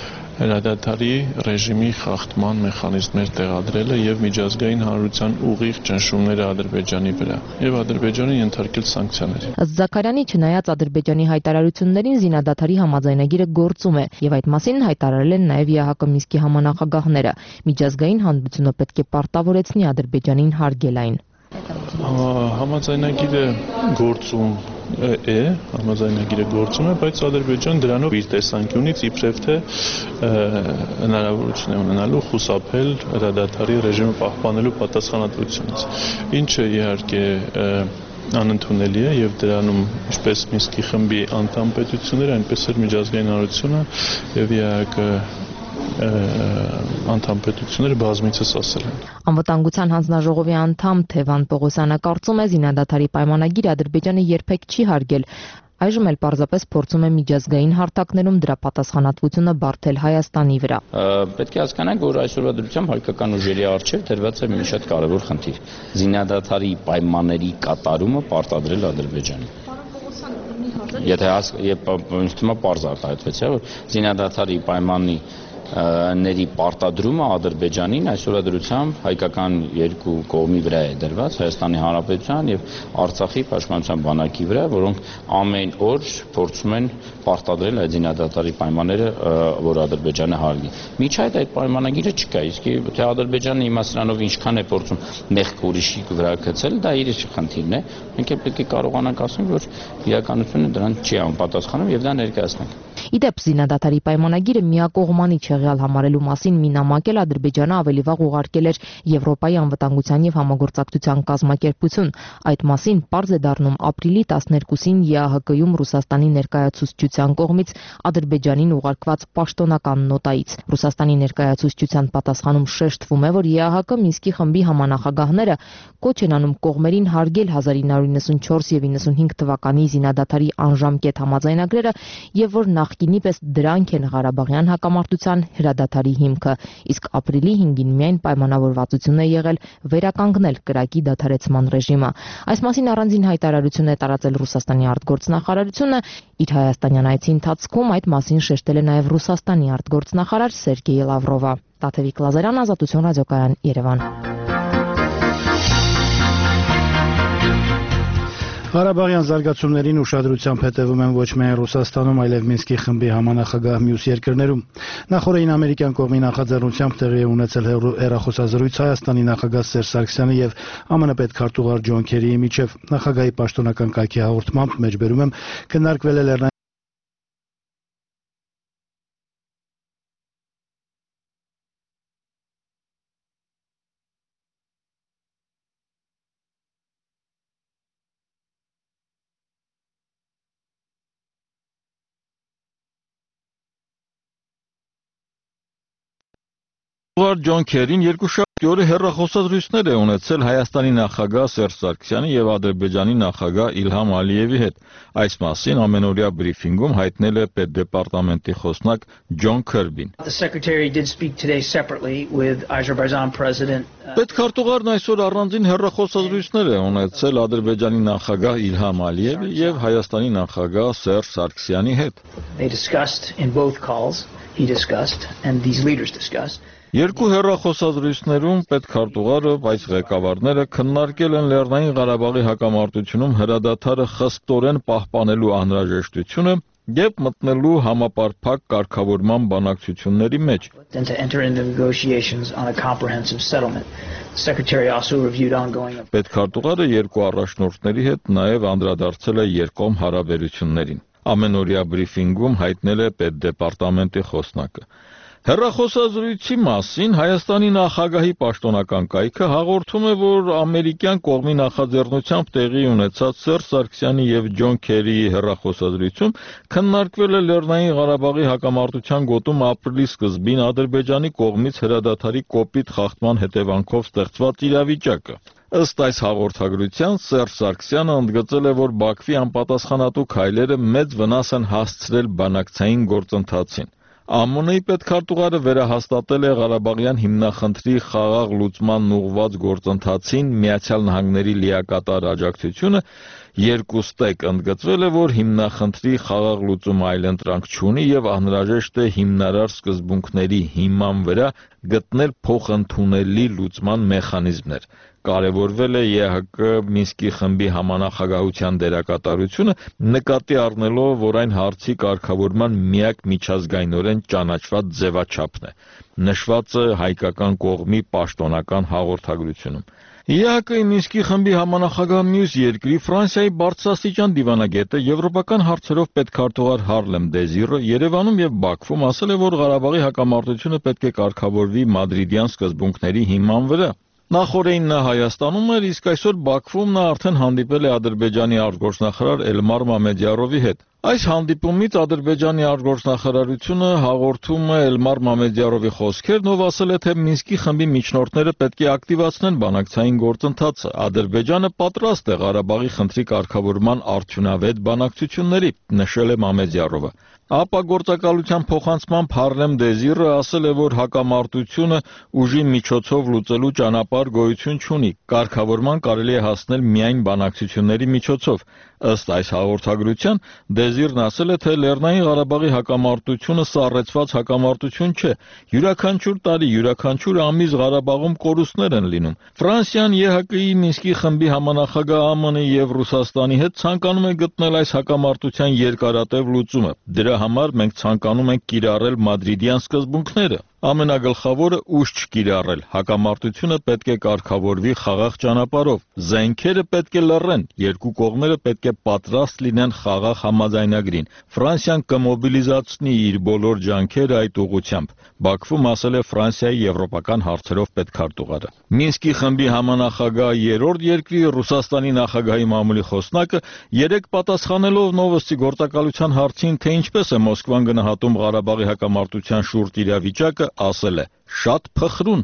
հրադադարի ռեժիմի խախտման մեխանիզմներ տեղադրելը եւ միջազգային հանրության ուղիղ ճնշումները Ադրբեջանի վրա եւ Ադրբեջանը ենթարկել սանկցիաների։ Ըստ Զաքարյանի, չնայած Ադրբեջանի հայտարարություններին, զինադատարի համաձայնագիրը գործում է եւ այդ մասին հայտարարել են նաեւ ԵԱՀԿ Մինսկի համանախագահները։ Միջազգային հանրությունը պետք է պարտավորեցնի Ադրբեջանին հարգել այն։ Համաձայնագիրը գործում է, համաձայնագիրը գործում է, բայց Ադրբեջանը դրանով իր տեսանկյունից իբրև թե հնարավորություն է ունենալու խուսափել հրադադարի ռեժիմը պահպանելու պատասխանատվությունից, ինչը իհարկե անընդունելի է եւ դրանում ինչպես Մինսկի խմբի անդամ պետությունները, այնպես էլ միջազգային հանրությունը եւ ԵԱՀԿ անդամ պետությունները բազմիցս ասել են։ Անվտանգության հանձնաժողովի անդամ Թևան Պողոսյանը կարծում է զինադատարի պայմանագիրը Ադրբեջանը երբեք չի հարգել, այժմ էլ պարզապես փորձում է միջազգային հարթակներում դրա պատասխանատվությունը բարթել Հայաստանի վրա։ Պետք է հասկանանք, որ այսօրվա դրությամբ հայկական ուժերի առջև դրված է մի շատ կարևոր խնդիր՝ զինադատարի պայմանների կատարումը պարտադրել Ադրբեջանին։ Եթե ինձ թվում է պարզ արտահայտվեց, որ զինադատարի պայմանի ների պարտադրումը Ադրբեջանին այսօրվա դրությամբ հայկական երկու կողմի վրա է դրված, Հայաստանի Հանրապետության եւ Արցախի պաշտպանության բանակի վրա, որոնք ամեն օր փորձում են պարտադրել այդ զինադատարի պայմանները, որ Ադրբեջանը հարգի։ Միջ այդ այդ պայմանագիրը չկա, իսկ թե Ադրբեջանը իմաստ նրանով ինչքան է փորձում մեղք ուրիշի վրա գցել, դա իր խնդիրն է։ Մենք պետք է կարողանանք ասել, որ իրականությունը դրան չի անպատասխանում եւ դա ներկայացնենք։ Իդեպ զինադատարի պայմանագիրը միակողմանի չեղյալ համարելու մասին մի նամակ էլ Ադրբեջանը ավելի վաղ ուղարկել էր Եվրոպայի անվտանգության եւ համագործակցության կազմակերպություն։ Այդ մասին պարզ է դառնում ապրիլի տասներկուսին ԵԱՀԿ-ում Ռուսաստանի ներկայացուցչության կողմից Ադրբեջանին ուղարկված պաշտոնական նոտայից։ Ռուսաստանի ներկայացուցչության պատասխանում շեշտվում է, որ ԵԱՀԿ Մինսկի խմբի համանախագահները կոչ են անում կողմերին հարգել հազար ինը հարյուր իննսունչորս եւ իննսունհինգ թվականի զինադատարի անժամկետ համաձայնագրերը եւ որ նախ նախկինի պես դրանք են Ղարաբաղյան հակամարտության հրադադարի հիմքը, իսկ ապրիլի հինգին միայն պայմանավորվածություն է եղել վերականգնել կրակի դադարեցման ռեժիմը։ Այս մասին առանձին հայտարարություն է տարածել Ռուսաստանի արտգործնախարարությունը, իր հայաստանյան այցի ընթացքում այդ մասին շեշտել է նաև Ռուսաստանի արտգործնախարար Սերգեյ Լավրովը։ Տաթևիկ Լազարյան, Ազատություն ռադիոկայան, Երևան։ Ղարաբաղյան զարգացումներին ուշադրությամբ հետևում են ոչ միայն Ռուսաստանում, այլև Մինսկի խմբի համանախագահ մյուս երկրներում։ Նախորդին ամերիկյան կողմի նախաձեռնությամբ տեղի է ունեցել հեռախոսազրույց Հայաստանի նախագահ Սերժ Սարգսյանի եւ ԱՄՆ պետքարտուղար Ջոն Քերիի միջև։ Նախագահի պաշտոնական կայքի հաղորդմամբ մեջբերում եմ քննարկվել է Լեռնային Ջոն Քերին երկուշաբթի օրը հեռախոսազրույցներ է ունեցել Հայաստանի նախագահ Սերժ Սարգսյանի եւ Ադրբեջանի նախագահ Իլհամ Ալիևի հետ։ Այս մասին ամենօրյա բրիֆինգում հայտնել է պետդեպարտամենտի խոսնակ Ջոն Քերբին։ Պետքարտուղարն այսօր առանձին հեռախոսազրույցներ է ունեցել Ադրբեջանի նախագահ Իլհամ Ալիևի եւ Հայաստանի նախագահ Սերժ Սարգսյանի հետ։ Երկու հեռախոսազրույցներում պետքարտուղարը, բայց ղեկավարները քննարկել են Լեռնային Ղարաբաղի հակամարտությունում հրադադարը խստորեն պահպանելու անհրաժեշտությունը եւ մտնելու համապարփակ կարգավորման բանակցությունների մեջ։ Պետքարտուղարը երկու առաջնորդների հետ նաեւ անդրադարձել է երկկողմ հարաբերություններին։ Ամենօրյա բրիֆինգում հայտնել է պետդեպարտամենտի խոսնակը։ Հեռախոսազրույցի մասին Հայաստանի նախագահի պաշտոնական կայքը հաղորդում է, որ ամերիկյան կողմի նախաձեռնությամբ տեղի ունեցած Սերժ Սարգսյանի եւ Ջոն Քերիի հեռախոսազրույցում քննարկվել է Լեռնային Ղարաբաղի հակամարտության գոտում ապրիլի սկզբին Ադրբեջանի կողմից հրադադարի կոպիտ խախտման հետևանքով ստեղծված իրավիճակը։ Ըստ այս հաղորդագրության Սերժ Սարգսյանը ընդգծել է, որ Բաքվի անպատասխանատու քայլերը մեծ վնաս են հասցրել բանակցային գործընթացին։ ԱՄՆ-ի պետքարտուղարը վերահաստատել է Ղարաբաղյան հիմնախնդրի խաղաղ լուծմանն ուղղված գործընթացին Միացյալ Նահանգների լիակատար աջակցությունը, երկուստեք ընդգծվել է, որ հիմնախնդրի խաղաղ լուծումը այլընտրանք չունի եւ անհրաժեշտ է հիմնարար սկզբունքների հիման վրա գտնել փոխընդունելի լուծման մեխանիզմներ։ Կարևորվել է ԵՀԿ Մինսկի խմբի համանախագահության դերակատարությունը, նկատի առնելով, որ այն հարցի կարգավորման միակ միջազգայինորեն ճանաչված ձևաչափն է, նշված է հայկական կողմի պաշտոնական հաղորդագրությունում։ ԵՀԿ-ի Մինսկի խմբի համանախագահ մյուս երկրի Ֆրանսիայի բարձրաստիճան դիվանագետը եվրոպական հարցերով պետքարտուղար Հարլեմ Դեզիրը Երևանում եւ Բաքվում ասել է, որ Ղարաբաղի հակամարտությունը պետք է կարգավորվի մադրիդյան սկզբունքների հիման վրա։ Նախորդին նա Հայաստանում էր, իսկ այսօր Բաքվում նա արդեն հանդիպել է Ադրբեջանի արտգործնախարար Էլմար Մամեդյարովի հետ։ Այս հանդիպումից Ադրբեջանի արտգործնախարարությունը հաղորդում է Էլմար Մամեդյարովի խոսքերն, ով ասել է, թե Մինսկի խմբի միջնորդները պետք է ակտիվացնեն բանակցային գործընթացը։ Ադրբեջանը պատրաստ է Ղարաբաղի խնդրի կարգավորման արդյունավետ բանակցությունների, նշել է Մամեդյարովը։ Ապա գործակալության փոխանցմամբ Հարլեմ Դեզիրը ասել է, որ հակամարտությունը ուժի միջոցով լուծելու ճանապարհ գոյություն չունի։ Կարգավորման կարելի է հասնել միայն բանակցությունների միջոցով։ Ըստ այս հաղորդագրության Դեզիրն ասել է, թե Լեռնային Ղարաբաղի հակամարտությունը սառեցված հակամարտություն չէ։ Յուրաքանչյուր տարի, յուրաքանչյուր ամիս Ղարաբաղում կորուստներ են լինում։ Ֆրանսիան ԵՀԿ-ի Մինսկի խմբի համանախագահ ԱՄՆ-ի եւ Ռուսաստանի հետ ցանկանում է գտնել այս հակամարտության երկարատև լուծումը։ Դրա համար մենք ցանկանում ենք կիրառել մադրիդյան սկզբունքները։ Ամենագլխավորը ուժ չկիրառել։ Հակամարտությունը պետք է կարգավորվի խաղաղ ճանապարհով։ Զենքերը պետք է լռեն, երկու կողմերը պետք է պատրաստ լինեն խաղաղ համաձայնագրին։ Ֆրանսիան կմոբիլիզացնի իր բոլոր ջանքերը այդ ուղղությամբ, Բաքվում ասել է Ֆրանսիայի եվրոպական հարցերով պետքարտուղարը։ Մինսկի խմբի համանախագահ երրորդ երկրի Ռուսաստանի նախագահի մամուլի խոսնակը երեք պատասխանելով Նովոստի գործակալության հարցին, թե ինչպես է Մոսկվան գնահատում Ղարաբաղի հակամարտության շուրջ իրավիճակը, ասել է. շատ փխրուն։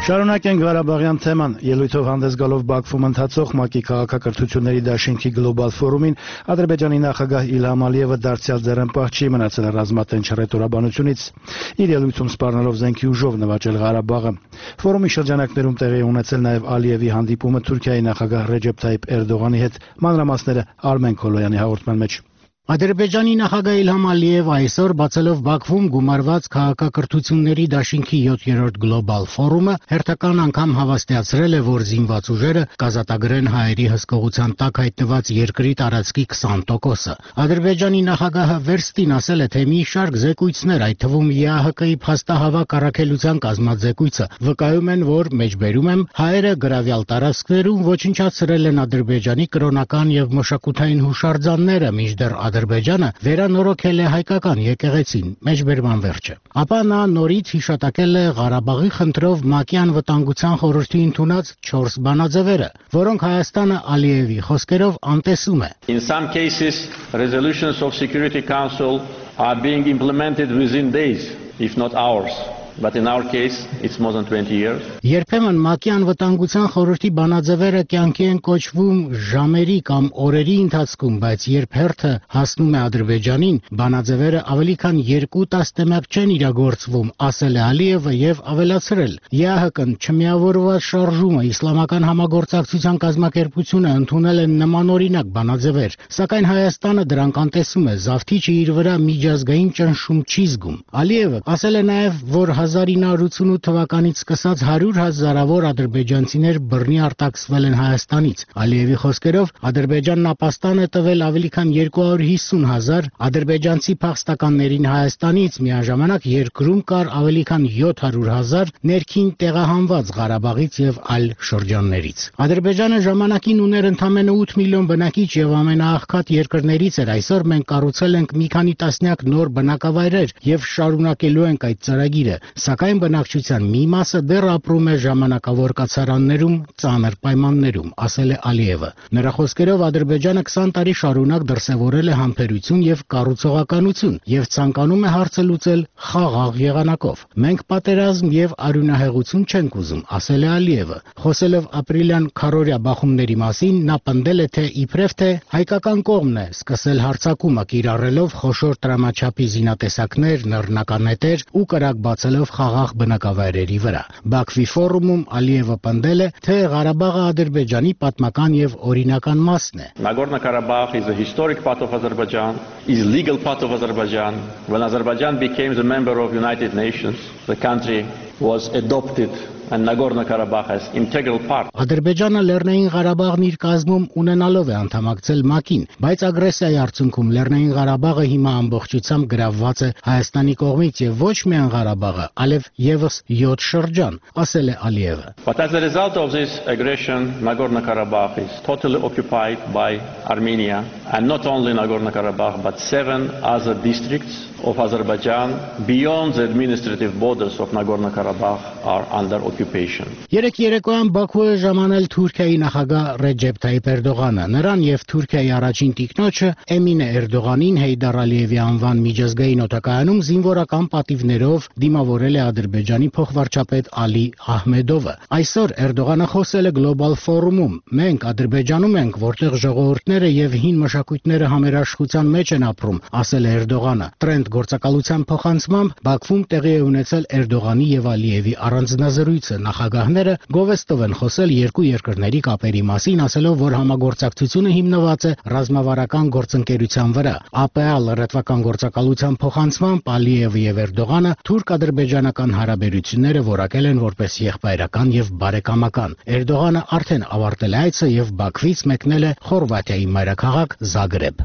Շարունակենք Ղարաբաղյան թեման։ Ելույթով հանդես գալով Բաքվում ընթացող ՄԱԿ-ի քաղաքակրթությունների դաշինքի գլոբալ ֆորումին Ադրբեջանի նախագահ Իլհամ Ալիևը դարձյալ ձեռնպահ չի մնացել ռազմատենչ ռետորաբանությունից։ Իր ելույթում սպառնալով զենքի ուժով նվաճել Ղարաբաղը։ Ֆորումի շրջանակներում տեղի ունեցել նաև Ալիևի հանդիպումը Թուրքիայի նախագահ Ռեջեփ Թայիփ Էրդողանի հետ։ Մանրամասները Արմեն Քոլոյանի հաղորդման մեջ։ Ադրբեջանի նախագահ Իլհամ Ալիևը այսօր բացելով Բաքվում գումարված քաղաքակրթությունների դաշինքի յոթերորդ գլոբալ ֆորումը հերթական անգամ հավաստիացրել է, որ զինված ուժերը կազատագրեն հայերի հսկողության տակ հայտնված երկրի տարածքի քսան տոկոսը։ Ադրբեջանի նախագահը վերստին ասել է, թե մի շարք զեկույցներ, այդ թվում ԵԱՀԿ-ի փաստահավաք առաքելության կազմած զեկույցը, վկայում են, որ մեջբերում եմ հայերը գրավյալ տարածքներում ոչնչացրել են Ադրբեջանի կրոնական եւ մշակութային հուշարձանները, մինչդեռ Ադրբեջանը վերանորոգել է հայկական եկեղեցին, մեջբերման վերջը։ Ապա նա նորից հիշատակել է Ղարաբաղի խնդրով ՄԱԿ-ի անվտանգության խորհրդի ընդունած չորս բանաձևերը, որոնք Հայաստանը Ալիևի խոսքերով անտեսում է։ In some cases, resolutions of Security Council are being implemented within days, if not hours. But in our case, it's more than twenty years. Երբեմն ՄԱԿ-ի անվտանգության խորհրդի բանաձևերը կյանքի են կոչվում ժամերի կամ օրերի ընթացքում, բայց երբ հերթը հասնում է Ադրբեջանին, բանաձևերը ավելի քան երկու տասնամյակ չեն իրագործվում, ասել է Ալիևը եւ ավելացրել. ԵԱՀԿ-ն չմիավորված շարժումը, իսլամական համագործակցության կազմակերպությունը ընդունել են նմանօրինակ բանաձևեր, սակայն Հայաստանը դրանք անտեսում է, զավթիչը իր վրա միջազգային ճնշում չի զգում։ Ալիևը ասել է նաեւ, որ հազար ինը հարյուր ութսունութ թվականից սկսած հարյուր հազարավոր ադրբեջանցիներ բռնի արտաքսվել են Հայաստանից։ Ալիևի խոսքերով Ադրբեջանն ապաստան է տվել ավելի քան երկու հարյուր հիսուն հազար ադրբեջանցի փախստականներին Հայաստանից, միաժամանակ երկրում կար ավելի քան յոթ հարյուր հազար ներքին տեղահանված Ղարաբաղից եւ այլ շրջաններից։ Ադրբեջանը ժամանակին ուներ ընդամենը ութ միլիոն բնակիչ եւ ամենաաղքատ երկրներից էր։ Այսօր մենք կառուցել ենք մի քանի տասնյակ նոր բնակավայրեր եւ շարունակելու ենք այդ ծրագիրը, սակայն բնակչության մի մասը դեռ ապրում է ժամանակավոր կացարաններում, ծանր պայմաններում, ասել է Ալիևը։ Նրա խոսքերով Ադրբեջանը քսան տարի շարունակ դրսևորել է համբերություն եւ կառուցողականություն եւ ցանկանում է հարցը լուծել խաղաղ եղանակով։ Մենք պատերազմ եւ արյունահեղություն չենք ուզում, ասել է Ալիևը։ Խոսելով ապրիլյան քարորյա բախումների մասին, նա պնդել է, թե իբրև թե հայկական կողմն է սկսել հարձակումը, կիրառելով խոշոր տրամաչափի զինատեսակներ, նռնականետեր ու կրակ բացելով խաղաղ բնակավայրերի վրա։ Բաքվի ֆորումում Ալիևը պնդել է, թե Ղարաբաղը Ադրբեջանի պատմական եւ օրինական մասն է։ Nagorno-Karabakh is a historic part of Azerbaijan, is legal part of Azerbaijan. When Azerbaijan became a member of United Nations, the country was adopted and Nagorno-Karabakh as integral part. Ադրբեջանը Լեռնային Ղարաբաղն իր կազմում ունենալով է անդամակցել ՄԱԿ-ին, բայց ագրեսիայի արդյունքում Լեռնային Ղարաբաղը հիմա ամբողջությամբ գրավված է Հայաստանի կողմից եւ ոչ միայն Ղարաբաղը, այլև եւս յոթ շրջան, ասել է Ալիևը։ But as a result of this aggression, Nagorno-Karabakh is totally occupied by Armenia, and not only Nagorno-Karabakh but seven other districts of Azerbaijan beyond the administrative borders of Nagorno-Karabakh are under occupation. Երեք երեկոյան Բաքու է ժամանել Թուրքիայի նախագահ Ռեջեփ Թայիփ Էրդողանը։ Նրան եւ Թուրքիայի առաջին տիկնոջը Էմինե Էրդողանին Հեյդար Ալիևի անվան միջազգային օդակայանում զինվորական պատիվներով դիմավորել է Ադրբեջանի փոխվարչապետ Ալի Ահմեդովը։ Այսօր Էրդողանը խոսել է գլոբալ ֆորումում։ Մենք Ադրբեջանում ենք, որտեղ ժողովուրդները եւ հին մշակույթները համերաշխության մեջ են ապրում, ասել է Էրդողանը։ Տրենդ գործակալության փոխանցմամբ Բաքվում տեղի է ունեցել Էրդողանի եւ Ալիևի առանձնազրույցը։ Նախագահները գովեստով են խոսել երկու երկրների կապերի մասին, ասելով, որ համագործակցությունը հիմնված է ռազմավարական գործընկերության վրա։ ԱՊԱ լրատվական գործակալության փոխանցմամբ Ալիևը եւ Էրդողանը թուրք-ադրբեջանական հարաբերությունները որակել են որպես եղբայրական եւ բարեկամական։ Էրդողանը արդեն ավարտել է այցը եւ Բաքվից մեկնել է Խորվաթիայի մայրաքաղաք Զագրեբ։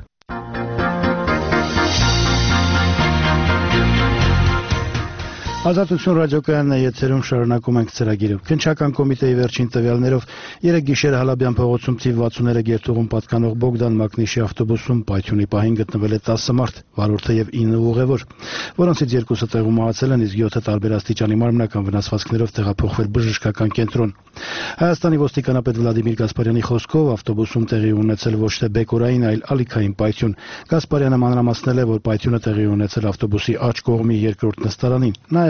Ազատություն ռադիոկայանն է եթերում, շարունակում ենք ծրագիրը։ Քննչական կոմիտեի վերջին տվյալներով երեկ գիշերը Հալաբյան փողոցում թիվ վաթսուններեք երթուղում պատկանող Բոգդան Մակնիշի ավտոբուսում պայթյունի պահին գտնվել է տասը մարդ, վարորդը եւ ինը ուղևոր, որոնցից երկուսը տեղում մահացել են, իսկ յոթը տարբեր աստիճանի մարմնական վնասվածքներով տեղափոխվել բժշկական կենտրոն։ Հայաստանի ոստիկանապետ Վլադիմիր Գասպարյանի խոսքով ավտոբուսում տեղի ունեցել ոչ թե բեկորային, այլ ալիքային պայթյուն։ Գասպարյանը մանրամասնել է, որ պայթյունը տեղի ունեցել ավտոբուսի աջ կողմի երկրորդ նստարանին։ Նաև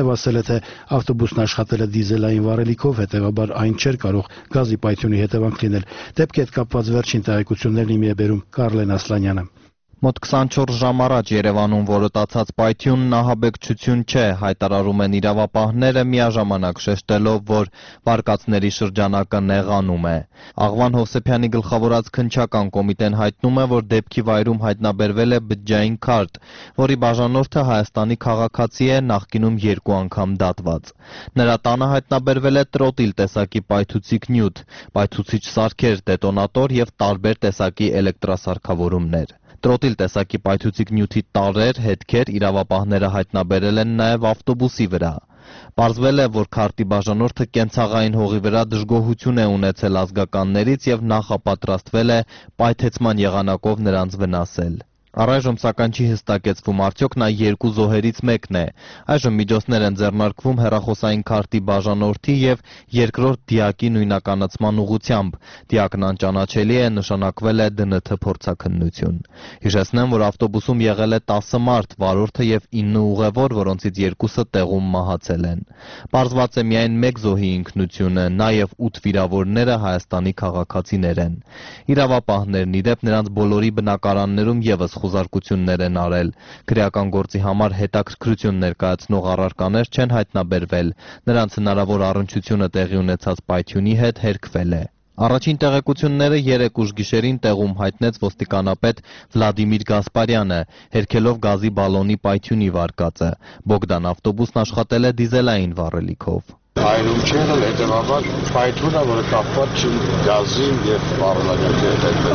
եւ ասել է, թե ավտոբուսն աշխատել է դիզելային վառելիքով, հետեւաբար այն չէր կարող գազի պայթյունի հետևանք լինել։ Դեպքի հետ կապված վերջին տեղեկություններն իմի է բերում Կարլեն Ասլանյանը։ Մոտ քսանչորս ժամ առաջ Երևանում որոտացած պայթյունն ահաբեկչություն չէ, հայտարարում են իրավապահները, միաժամանակ շեշտելով, որ վարկածների շրջանակը նեղանում է։ Աղվան Հովսեփյանի գլխավորած քննչական կոմիտեն հայտնում է, որ դեպքի վայրում հայտնաբերվել է բջջային քարտ, որի բաժանորդը Հայաստանի քաղաքացի է, նախկինում երկու անգամ դատված։ Նրա տանը հայտնաբերվել է տրոտիլ տեսակի պայթուցիկ նյութ, պայթուցիչ սարքեր, դետոնատոր եւ տարբեր տեսակի էլեկտրասարքավորումներ։ Տրոտիլ տեսակի պայթուցիկ նյութի տարրեր, հետքեր իրավապահները հայտնաբերել են նաև ավտոբուսի վրա։ Պարզվել է, որ քարտի բաժանորդը կենցաղային հողի վրա դժգոհություն է ունեցել ազգականներից եւ նախապատրաստվել է պայթեցման եղանակով նրանց վնասել։ Առայժմ սակայն չի հստակեցվում, արդյոք նա երկու զոհերից մեկն է։ Այժմ միջոցներ են ձեռնարկվում հեռախոսային քարտի բաժանորդի եւ երկրորդ դիակի նույնականացման ուղղությամբ։ Դիակն անճանաչելի է, նշանակվել է դը ն թ փորձաքննություն։ Հիշեցնեմ, որ ավտոբուսում եղել է տասը մարդ, վարորդը եւ ինը ուղևոր, որոնցից երկուսը տեղում մահացել են։ Պարզված է միայն մեկ զոհի ինքնությունը, նաեւ ութ վիրավորները Հայաստանի քաղաքացիներ են։ Իրավապահներն ի դեպ նրանց բոլորի բնակարաններում եւս խուզարկություններ են արել։ Քրեական գործի համար հետաքրքրություն ներկայացնող առարկաներ չեն հայտնաբերվել։ Նրանց հնարավոր առնչությունը տեղի ունեցած պայթյունի հետ հերքվել է։ Առաջին տեղեկությունները երեկ ուշ գիշերին տեղում հայտնեց ոստիկանապետ Վլադիմիր Գասպարյանը, հերքելով գազի բալոնի պայթյունի վարկածը։ Բոգդան ավտոբուսն աշխատել է դիզելային վառելիքով։ Այնում չէ, հետևաբար պայթյունը, որը կապված չի գազի եւ վառելակի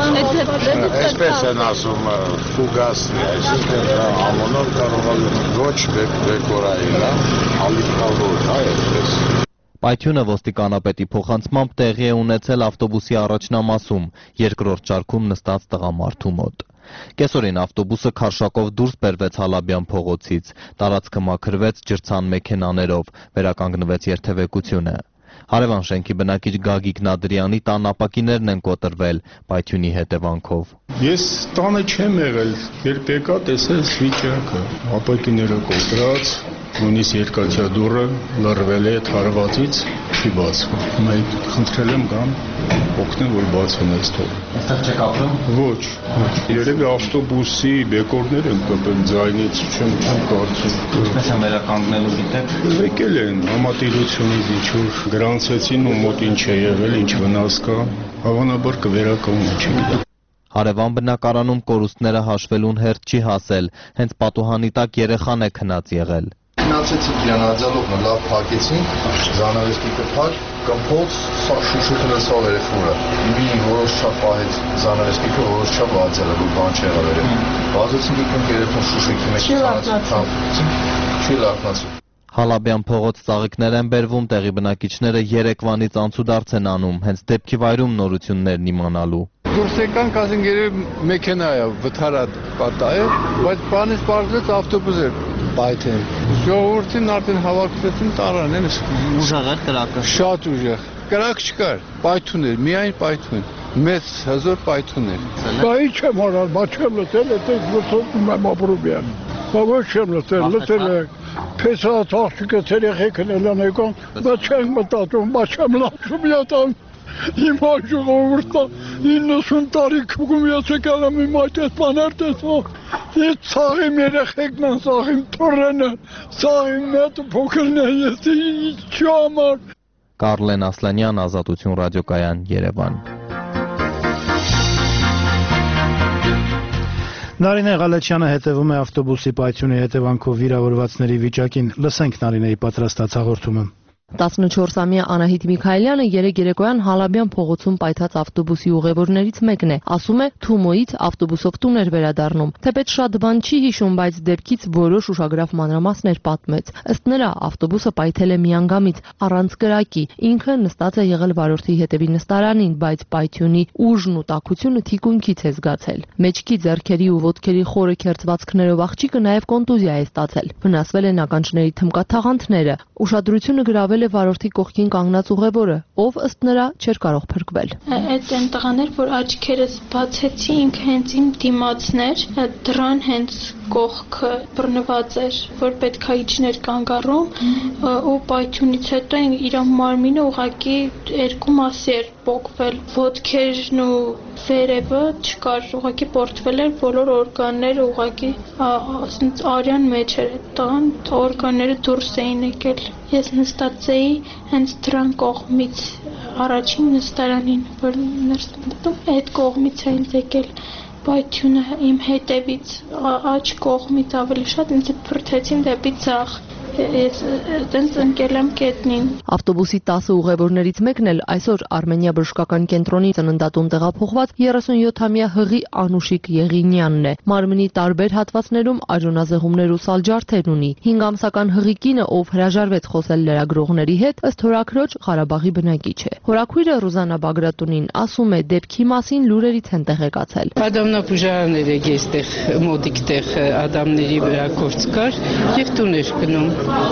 հետ։ Այսպես են ասում ֆուգասնի, այսինքն ամոնով կարող է ոչ բեկորային, ալիքավոր, այսպես։ Պայթյունը ոստիկանապետի փոխանցմամբ տեղի է ունեցել ավտոբուսի առաջնամասում, երկրորդ շարքում նստած տղամարդու մոտ։ Կեսօրին ավտոբուսը քարշակով դուրս բերվեց Հալաբյան փողոցից, տարածքը մաքրվեց ջրցան մեքենաներով, վերականգնվեց երթևեկությունը։ Հարևան շենքի բնակիչ Գագիկ Նադրյանի տան ապակիներն են կոտրվել պայթյունի հետևանքով։ Ես տանը չեմ եղել, երբ եկա տեսես վիճակը, ապակիները կոտրած, նույնիսկ երկաթյա դուռը լռվել է թարվածից, չի բացվում։ Մեկ խնդրել եմ գամ օգնեն, որ բացեն այս թողը։ Այստեղ չեք ապրում։ Ոչ, երևի ավտոբուսի բեկորներ են կպել ձայնից, չեմ կարծում։ Ինչպես են վերականգնելու գիտեք։ Եկել են համատիրությունից ինչ-որ գրանցեցին ու մոտ ինչ է եղել, ինչ վնաս կա, հավանաբար կվերականգնեն, չգիտեմ։ Հարևան բնակարանում կորուստները հաշվելուն հերթ չի հասել, հենց պատուհանի տակ երեխան է քնած եղել։ Գնացեցինք իրան աջալովը լավ փակեցին, զանավեստիկը փակ, կմփոց, շուշուտը սա երեխորը։ Մի որոշ չափ պահեց զանավեստիկը, որոշ չափ աջալը, որ բան չի եղել երեխան։ Վազեցինք եկնք երեխան շուշիկի մեջ ցանցեցին, չի լարտնացել։ Հալաբյան փողոց ծաղիկներ են բերվում, տեղի բնակիչները երեկվանից անցուդարձ են անում, հենց դեպքի վայրում նորություններն իմանալու։ Դուրս եկանք, ասենք երևի մեքենա է վթարած պատահել, բայց բանից պարզվեց ավտոբուս էր պայթել։ Ժողովրդին արդեն հավաքվեցին տարան, էս ուժեղ էր կրակը։ Շատ ուժեղ։ Կրակ չկար, պայթուն էր, միայն պայթուն։ Մեծ հզոր պայթուն էր։ Բա ինչ եմ արել, բա չեմ լսել, այդպես լսում եմ ապրում եմ։ Բա ոչ չեմ լսել, լսել եմ։ Փեսած աղջիկը ցերեխեքն էլան եկան, բա չեմ մտածում, բա չեմ լսում յատան։ Իմ ժողովուրդը իննսուն տարի քուգում յացեկալ եմ իմ այդպես բաներ տեսող։ Ես ցաղիմ երեխեքն են, ցաղիմ թորեն են, ցաղիմ նետը փոքրն են, ես ինչ համար։ Կարլեն Ասլանյան, Ազատություն ռադիոկայան, Երևան։ Նարինե Ղալեչյանը հետևում է ավտոբուսի պայթյունի հետևանքով վիրավորվածների վիճակին։ Լսենք Նարինեի պատրաստած հաղորդումը։ տասնչորսամյա Անահիտ Միքայելյանը երեկ երեկոյան Հալաբյան փողոցում պայթած ավտոբուսի ուղևորներից մեկն է։ Ասում է, Թումոյից ավտոբուսով տուն էր վերադառնում։ Թեպետ շատ բան չի հիշում, բայց դեպքից որոշ ուշագրավ մանրամասներ պատմեց։ Ըստ նրա, ավտոբուսը պայթել է միանգամից, առանց կրակի։ Ինքը նստած է եղել վարորդի հետևի նստարանին, բայց պայթյունի ուժն ու տաքությունը թիկունքից է զգացել։ Մեջքի, ձեռքերի ու ոտքերի խորը քերծվածքներով աղջիկը նաև կոնտուզիա է ստացել։ Վնասվել են ականջների թմկաթաղանթները։ Ուշադրությունը գրավել է վարորդի կողքին կանգնած ուղևորը, ով ըստ նրա չէր կարող փրկվել։ Այդ են տղաներ, որ աչքերս բացեցի, ինքը հենց իմ դիմացն էր, դրան հենց կողքը բռնված էր, որ պետք է իջներ կանգառում ու պայթյունից հետո իր մարմինը ուղղակի երկու մասի էր պոկվել, ոտքերն ու վերևը չկար, ուղղակի պորտվել էր բոլոր օրգանները, ուղղակի արյան մեջ էր այդ տղան, օրգանները դուրս էին եկել։ Ես նստած էի հենց դրան կողմից, առաջին նստարանին, որ ներս մտնում, այդ կողմից էին եկել պայթյունը իմ հետևից, աջ կողմից ավելի շատ ինձ թռթեցին դեպի ձախ։ Ես տենց ընկել եմ կետնին։ Ավտոբուսի տասը ուղևորներից մեկն էլ այսօր Արմենիա բժշկական կենտրոնի ծննդատուն տեղափոխված երեսունյոթամյա Հղի Անուշիկ Եղինյանն է։ Մարմնի տարբեր հատվածներում արյունազեղումներ ու սալջարդեր ունի։ հինգ ամսական Հղի կինը, ով հրաժարվեց խոսել լրագրողների հետ, ըստ հորաքրոջ Ղարաբաղի բնակիչ է։ Հորաքույրը Ռուզանա Բագրատունին ասում է, դեպքի մասին լուրերից են տեղեկացել։ Ադամնապուժարաններ է այստեղ մոտիկ տեղ ադամների վրա գործ կար եւ տուն էր գնում։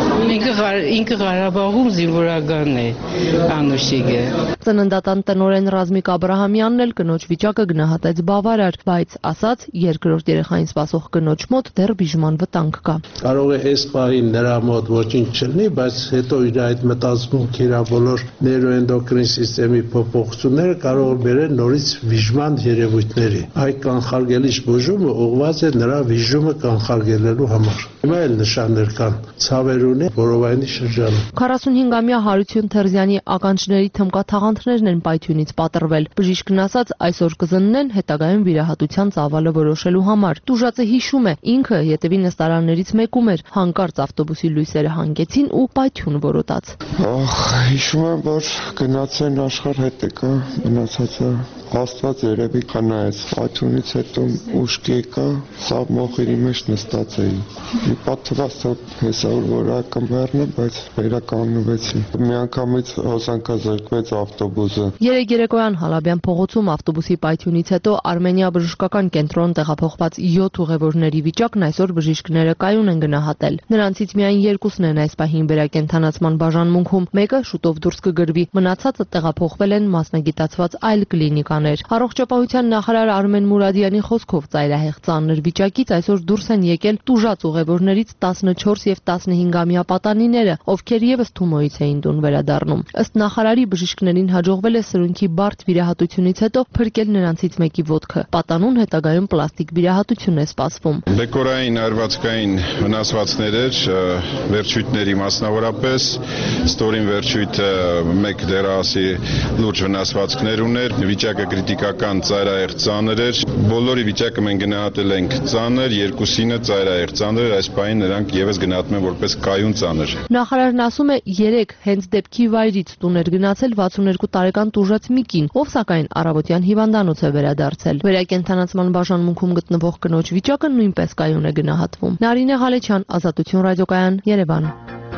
Ինքը Ղարաբաղում զինվորական է Անուշիկը։ Ծննդատան տնօրեն Ռազմիկ Աբրահամյանն էլ կնոջ վիճակը գնահատեց բավարար, բայց ասաց երկրորդ երեխային սպասող կնոջ մոտ դեռ բիժման վտանգ կա։ Կարող է այս պահին նրա մոտ ոչինչ չլինի, բայց հետո իր այդ մտածմունքի իր բոլոր նեյրոէնդոկրին համակարգի փոփոխությունները կարող է բերել նորից վիժման երևույթների։ Այդ կանխարգելիչ բուժումը ուղղված է նրա վիժումը կանխարգելելու համար։ Հիմա էլ նշաններ կան ցավեր ունի որովայնի շրջանում։ քառասունհինգամյա Հարություն Թերզյանի ականջների թմկաթաղանթներն են պայթյունից պատռվել։ Բժիշկն ասաց, այսօր կզննեն հետագայում վիրահատության ծավալը որոշելու համար։ Տուժածը հիշում է, ինքը ետևի նստարաններից մեկում էր, հանկարծ ավտոբուսի լույսերը հանգեցին ու պայթյուն որոտաց։ Ախ, հիշում եմ, որ գնացեն աշխարհ հետ եկա, մնացածը Աստված երևի կանայեց, այդունից հետո ուշք եկա, սավ մոխիրի մեջ նստած էի։ Մի պատվաց հեսա որ ակամբերն է, բայց վերականգնվեցի։ Մի անգամից հոսանքա զրկվեց ավտոբուսը։ Երեկ երեկոյան Հալաբյան փողոցում ավտոբուսի պայթյունից հետո Արմենիա բժշկական կենտրոն տեղափոխված յոթ ուղևորների վիճակն այսօր բժիշկները կայուն են գնահատել։ Նրանցից միայն երկուսն են այս պահին վերակենդանացման բաժանմունքում, մեկը շուտով դուրս կգրվի, մնացածը տեղափոխվել են մասնագիտացված այլ կլինիկա։ Առողջապահության նախարար Արմեն Մուրադյանի խոսքով ծայրահեղ ծանր վիճակից այսօր դուրս են եկել տուժած ուղևորներից տասնչորս եւ տասնհինգամյա պատանիները, ովքեր եւս Թումոյից էին տուն վերադառնում։ Ըստ նախարարի բժիշկներին հաջողվել է սրունքի բարդ վիրահատությունից հետո փրկել նրանցից մեկի ոտքը։ Պատանուն հետագայում պլաստիկ վիրահատություն է սպասվում։ Բեկորային արվածքային վնասվածքներ էր, վերջույթների մասնավորապես, ստորին վերջույթը մեկ դեռասի լուրջ վնասվածքներ ուներ, վիճակը կրիտիկական ծայրահեղ ծանր էր։ Բոլորի վիճակը մենք գնահատել ենք ծանր, երկուսինը ծայրահեղ ծանր էր, այս պահին նրանք եւս գնահատում են որպես կայուն ծանր։ Նախարարն ասում է, երեք հենց դեպքի վայրից տուն էր գնացել վաթսուներկու տարեկան տուժած մի կին, ով սակայն առավոտյան հիվանդանոց է վերադարձել։ Վերակենդանացման բաժանմունքում գտնվող կնոջ վիճակը նույնպես կայուն է գնահատվում։ Նարինե Ղալեչյան, Ազատություն ռադիոկայան, Երևան։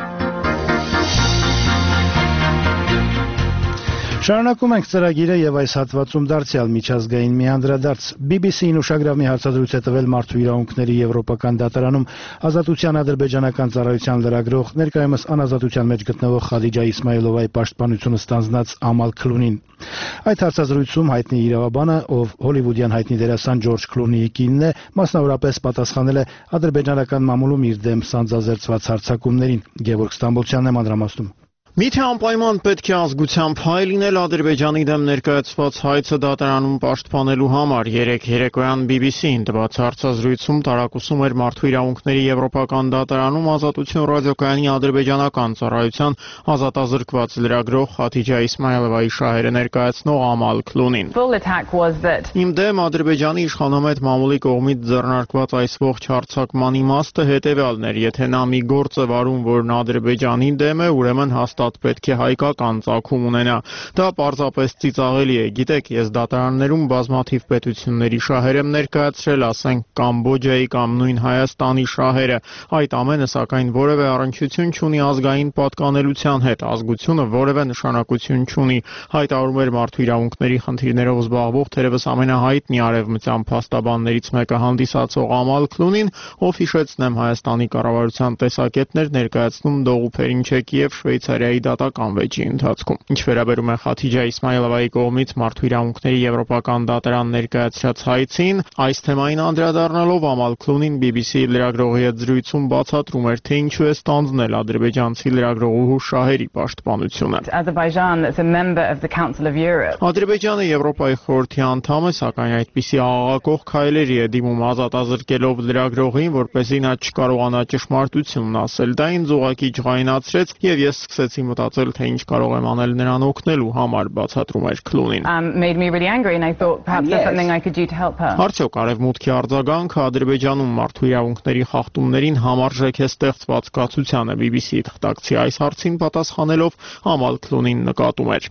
Շարունակում ենք ծրագիրը եւ այս հատվածում դարձյալ միջազգային մի անդրադարձ։ բի բի սի-ին ուշագրավ մի հարցազրույց է տվել Մարդու իրավունքների եվրոպական դատարանում Ազատության ադրբեջանական ծառայության լրագրող, ներկայումս անազատության մեջ գտնվող Խադիջա Իսմայիլովայի պաշտպանությունը ստանձնած Ամալ Քլունին։ Այդ հարցազրույցում հայտնի իրավաբանը, ով հոլիվուդյան հայտնի դերասան Ջորջ Քլունիի կինն է, մասնավորապես պատասխանել է ադրբեջանական մամուլում իր դեմ սանձազերծված հարձակումներին։ Գևորգ Ստամբոլցյանն է մանրամասնում։ Միթե անպայման պետք է ազգությամբ հայ լինել Ադրբեջանի դեմ ներկայացված հայցը դատարանում պաշտպանելու համար։ Երեկ երեկոյան բի բի սի-ին տված հարցազրույցում տարակուսում էր Մարդու իրավունքների եվրոպական դատարանում Ազատություն ռադիոկայանի ադրբեջանական ծառայության ազատազրկված լրագրող Խադիջա Իսմայիլովայի շահերը ներկայացնող Ամալ Քլունին։ Իմ դեմ Ադրբեջանի իշխանամետ մամուլի կողմից ձեռնարկված այս ողջ հարձակման իմաստը հետևյալն էր. եթե նա մի գործ է վարում, որն Ադրբեջանի դեմ է, ուրեմն հաստատ պետք է հայկական ծագում ունենա։ Դա պարզապես ծիծաղելի է։ Գիտեք, ես դատարաններում բազմաթիվ պետությունների շահեր եմ ներկայացրել, ասենք Կամբոջայի կամ նույն Հայաստանի շահերը։ Այդ ամենը սակայն որևէ առնչություն չունի ազգային պատկանելության հետ, ազգությունը որևէ նշանակություն չունի, հայտարարում էր Մարդու իրավունքների խնդիրներով զբաղվող թերևս ամենահայտնի արևմտյան փաստաբաններից մեկը հանդիսացող Ամալ Քլունին, ով հիշեցնեմ Հայաստանի կառավարության տեսակետներ ներկայացնում Դողուփերինչեկի եւ Շվեյցարիայի Սիրիայի դատական վեճի ընթացքում։ Ինչ վերաբերում է Խաթիջա Իսմայելովայի կողմից մարդու իրավունքների եվրոպական դատարան ներկայացրած հայցին, այս թեմային անդրադառնալով Ամալ Քլունին բի բի սի լրագրողի հետ զրույցում բացատրում էր, թե ինչու է ստանձնել ադրբեջանցի լրագրողուհու շահերի պաշտպանությունը։ Ադրբեջանը Եվրոպայի խորհրդի անդամ է, սակայն այդպիսի աղաղակող քայլերի է դիմում ազատազրկելով լրագրողին, որպեսզի նա չկարողանա ճշմարտությունն ասել։ Դա ինձ ուղղակի ջղայնացրեց, եւ ես սկսեցի մտածել, թե ինչ կարող եմ անել նրան օգնելու համար, բացատրում էր Քլունին։ Արդյոք Արևմուտքի արձագանքը Ադրբեջանում մարդու իրավունքների խախտումներին համարժեք է ստեղծված կացությանը բի բի սի թղթակցի այս հարցին պատասխանելով Ամալ Քլունին նկատում էր.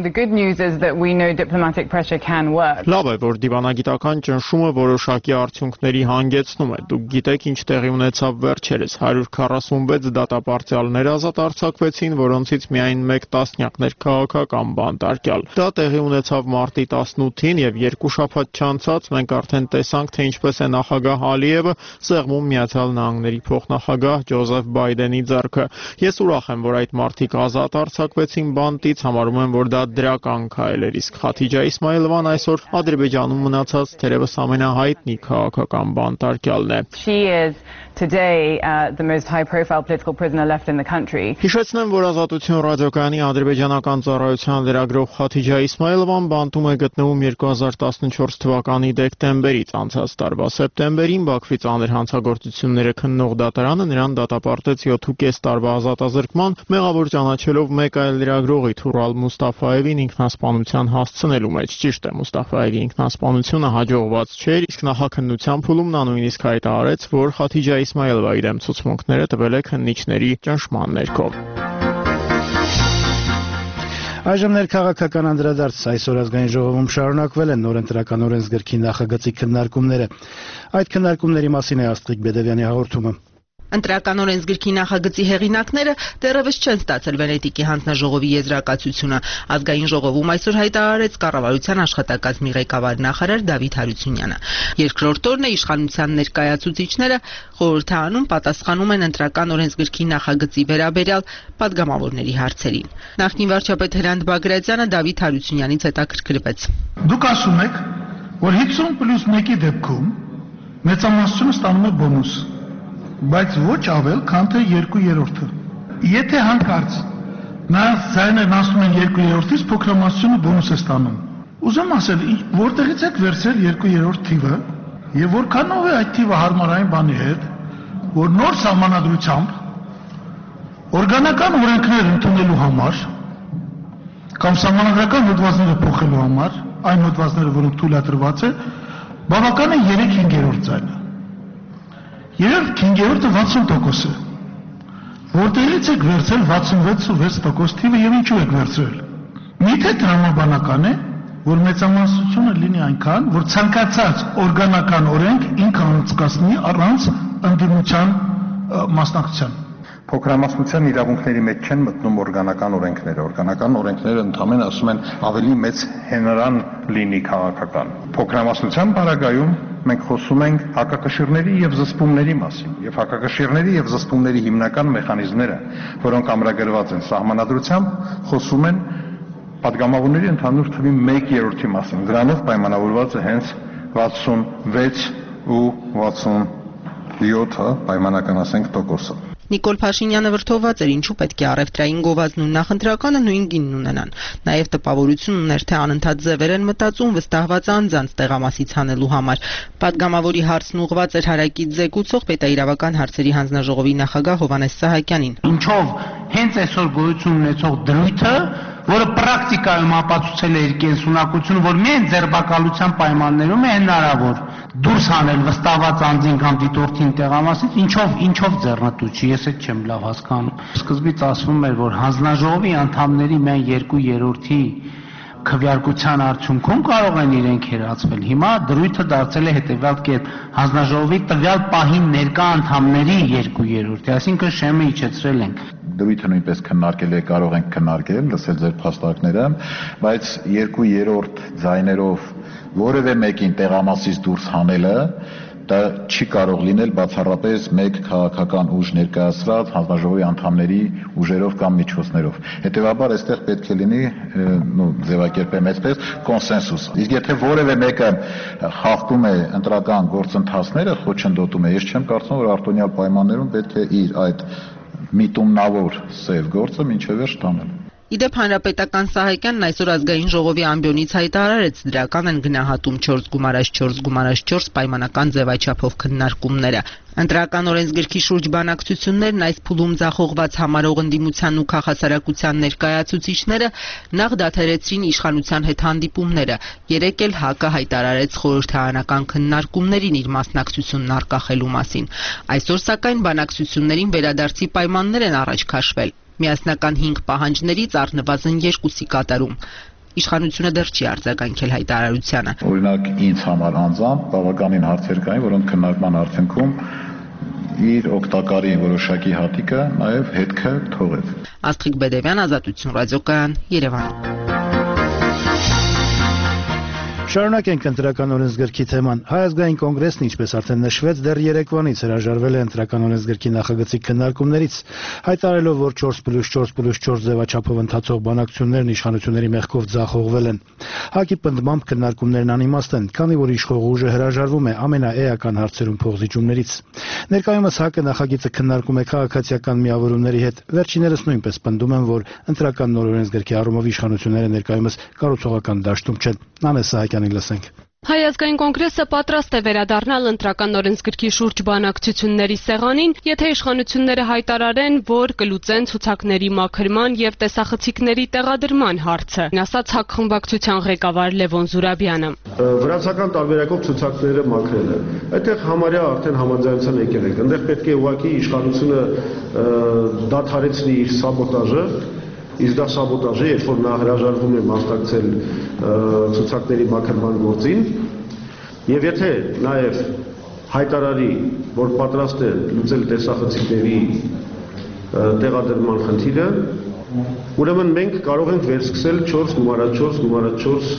Լավ է, որ դիվանագիտական ճնշումը որոշակի արդյունքների հանգեցնում է։ Դուք գիտեք ինչ տեղի ունեցավ վերջերս, հարյուր քառասունվեց դատապարտյալներ ազատ արձակվեցին, որոնցից միայն մեկ տասնյակներ քաղաքական բանտարկյալ։ Դա տեղի ունեցավ մարտի տասնութին եւ երկու շաբաթ չանցած մենք արդեն տեսանք, թե ինչպես է նախագահ Ալիևը սեղմում Միացյալ Նահանգների փոխնախագահ Ջոզեֆ Բայդենի ձեռքը։ Ես ուրախ եմ, որ այդ մարդիկ ազատ արձակվեցին բանտից, համարում եմ, որ դա դրական քայլ էր, իսկ Խաթիջա Իսմայելովան այսօր Ադրբեջանում մնացած թերևս ամենահայտնի քաղաքական բանտարկյալն է։ Today, uh, the most high-profile political prisoner left in the country. Հիշեցնեմ, որ Ազատություն ռադիոկայանի ադրբեջանական ծառայության լրագրող Խաթիջա Իսմայելովան բանտում է գտնվում երկու հազար տասնչորս թվականի դեկտեմբերից, անցած տարվա սեպտեմբերին Բաքվի ծանր հանցագործությունները քննող դատարանը նրան դատապարտեց յոթ տարվա ազատազրկման, մեղավոր ճանաչելով մեկ այլ լրագրողի Թուրալ Մուստաֆաևին ինքնասպանության հասցնելու մեջ։ Ճիշտ է, Մուստաֆաևի ինքնասպանությունը հաջողված չէր, իսկ նախաքննության փուլում նա նույնիսկ հայտարարեց, որ Խաթիջա Իսմայելովայի դեմ ցուցմունքները տվել է քննիչների ճնշման ներքո։ Այժմ ներքաղաքական անդրադարձ այսօր ազգային ժողովում շարունակվել են նոր ընտրական օրենսգրքի նախագծի քննարկումները։ Այդ քննարկումների մասին է Աստղիկ Բեդևյանի հաղորդումը։ Ընտրական օրենսգրքի նախագծի հեղինակները դեռևս չեն ստացել Վենետիկի հանձնաժողովի եզրակացությունը։ Ազգային ժողովում այսօր հայտարարեց կառավարության աշխատակազմի ղեկավար նախարար Դավիթ Հարությունյանը։ Երկրորդ օրն է իշխանության ներկայացուցիչները խորհրդարանում պատասխանում են ընտրական օրենսգրքի նախագծի վերաբերյալ պատգամավորների հարցերին։ Նախկին վարչապետ Հրանտ Բագրատյանը Դավիթ Հարությունյանից հետաքրքրվեց։ Դուք ասում եք, որ հիսուն պլյուս մեկի դեպքում մեծամասնությունը ստանում է բոնուս, բայց ոչ ավել, քան թե երկու երրորդը։ Եթե հանկարծ նրանց ձայներն ասում են երկու երրորդից, փոքրամասնությունը բոնուս է ստանում։ Ուզում ասել, որտեղից եք վերցրել երկու երրորդ թիվը եւ որքանով է այդ թիվը հարմարային բանի հետ, որ նոր սահմանադրությամբ օրգանական օրենքներ ընդունելու համար կամ սահմանադրական հոդվածները փոխելու համար, այն հոդվածները, որոնք թույլատրված է, բավական է երեք հինգերորդ ձայնը։ Երբ հինգերորդը վաթսուն տոկոս է, որտեղից եք վերցրել վաթսունվեց ու վեց տոկոս թիվը եւ ինչու եք վերցրել։ Միթե տրամաբանական է, որ մեծամասնությունը լինի այնքան, որ ցանկացած օրգանական օրենք ինքը անցկացնի առանց ընդդիմության մասնակցության։ Փոքրամասնության իրավունքների մեջ չեն մտնում օրգանական օրենքները։ Օրգանական օրենքները ընդհանրապես ասում են ավելի մեծ հենարան լինի քաղաքական։ Փոքրամասնության բaragայում մենք խոսում ենք հակակշիռների եւ զսպումների մասին, եւ հակակշիռների եւ զսպումների հիմնական մեխանիզմները, որոնք ամրագրված են սահմանադրությամբ, խոսում են պատգամավորների ընդհանուր թվի մեկ երրորդի մասին։ Դրանով պայմանավորված է հենց վաթսունվեց ու վաթսունյոթը պայմանական ասենք տոկոսը։ Նիկոլ Փաշինյանը վրդովված էր, ինչու պետք է առևտրային գովազդն ու նախընտրականը նույն գինն ունենան։ Նաև տպավորություն ուներ, թե անընդհատ ձևեր են մտածում վստահված անձանց տեղամասից հանելու համար։ Պատգամավորի հարցն ուղղված էր հարակից զեկուցող պետաիրավական հարցերի հանձնաժողովի նախագահ Հովհաննես Սահակյանին։ Ինչով հենց այսօր գոյություն ունեցող դրույթը, որը պրակտիկայում ապացուցել է իր կենսունակությունը, որ միայն ձերբակալության պայմաններում է հնարավոր դուրս հանել վստահված անձին կամ դիտորդին տեղամասից, ինչով ինչով ձեռնտու չի, ես այդ չեմ լավ հասկանում։ Սկզբից ասվում էր, որ հանձնաժողովի անդամների միայն երկու երրորդի քվեարկության արդյունքում կարող են իրենք հերացվել։ Հիմա դրույթը դարձել է հետևյալ կերպ. հանձնաժողովի տվյալ պահին ներկա անդամների երկու երրորդի, այսինքն շեմը իջեցրել ենք։ Դրույթը նույնպես քննարկել է, կարող ենք քննարկել, լսել ձեր փաստարկները, բայց երկու երրորդ ձայներով որևէ մեկին տեղամասից դուրս հանելը դա չի կարող լինել բացառապես մեկ քաղաքական ուժ ներկայացրած հանձնաժողովի անդամների ուժերով կամ միջոցներով։ Հետևաբար այստեղ պետք է լինի, նո ձևակերպեմ այսպես, կոնսենսուս։ Իսկ եթե որևէ մեկը խախտում է ընտրական գործընթացները, խոչընդոտում է, ես չեմ կարծում, որ արտոնյալ պայմաններում պետք է իր այդ միտումնավոր սև գործը մինչև վերջ տանել։ Իդեպ հանրապետական Սահակյանն այսօր ազգային ժողովի ամբիոնից հայտարարեց դրական են գնահատում չորս գումարած չորս գումարած չորս պայմանական ձևաչափով քննարկումները։ Ընտրական օրենսգրքի շուրջ բանակցություններն այս փուլում ձախողված համարող ընդդիմության ու քաղաքասարակության ներկայացուցիչները նախ դադարեցրին իշխանության հետ հանդիպումները։ Երեկ էլ ՀԱԿ-ը հայտարարեց խորհրդարանական քննարկումներին իր մասնակցությունն արգախելու մասին։ Այսօր սակայն բանակցություններին վերադարձի պայմաններ են առաջ քաշվել։ Միասնական հինգ պահանջներից առնվազն երկուսի կատարում։ Իշխանությունը դեռ չի արձագանքել հայտարարությանը։ Օրինակ ինձ համար անձամբ բավականին հարցեր կային, որոնք քննարկման արդյունքում իր օգտակարի որոշակի հատիկը նաև հետքը թողեց։ Աստղիկ Բեդևյան, Ազատություն ռադիոկայան, Երևան։ Շարունակենք ընտրական օրենսգրքի թեման։ Հայ ազգային կոնգրեսն, ինչպես արդեն նշվեց, դեռ երեկվանից հրաժարվել է ընտրական օրենսգրքի նախագծի քննարկումներից, հայտարարելով, որ չորս պլյուս չորս պլյուս չորս ձևաչափով ընթացող բանակցություններն իշխանությունների մեղքով ձախողվել են։ ՀԱԿ-ի պնդմամբ քննարկումներն անիմաստ են, քանի որ իշխող ուժը հրաժարվում է ամենաէական հարցերում փոխզիջումներից։ Ներկայումս ՀԱԿ-ը նախագիծը քննարկում է քաղաքացիական միավորումների հետ։ Վերջիններս նույնպես պնդում են, որ ընտրական նոր օրենսգրքի առումով իշխանությունները ներկայումս կառուցողական դաշտում չեն։ Նանե Սահակյանին լսենք։ Հայ ազգային կոնգրեսը պատրաստ է վերադառնալ ընտրական օրենսգրքի շուրջ բանակցությունների սեղանին, եթե իշխանությունները հայտարարեն, որ կլուծեն ցուցակների մաքրման եւ տեսախցիկների տեղադրման հարցը, ասաց ՀԱԿ խմբակցության ղեկավար Լևոն Զուրաբյանը։ Վրացական տարբերակով ցուցակները մաքրելը, այդտեղ համարյա արդեն համաձայնության եկել ենք, այնտեղ պետք է ուղղակի իշխանությունը դադարեցնի իր սաբոտաժը, իսկ դա սաբոտաժ է, երբ որ նա հրաժարվում է մասնակցել ցուցակների մաքրման գործին, եւ եթե նաեւ հայտարարի, որ պատրաստ է լուծել տեսախցիկների տեղադրման խնդիրը, ուրեմն մենք կարող ենք վերսկսել չորս գումարած չորս գումարած չորս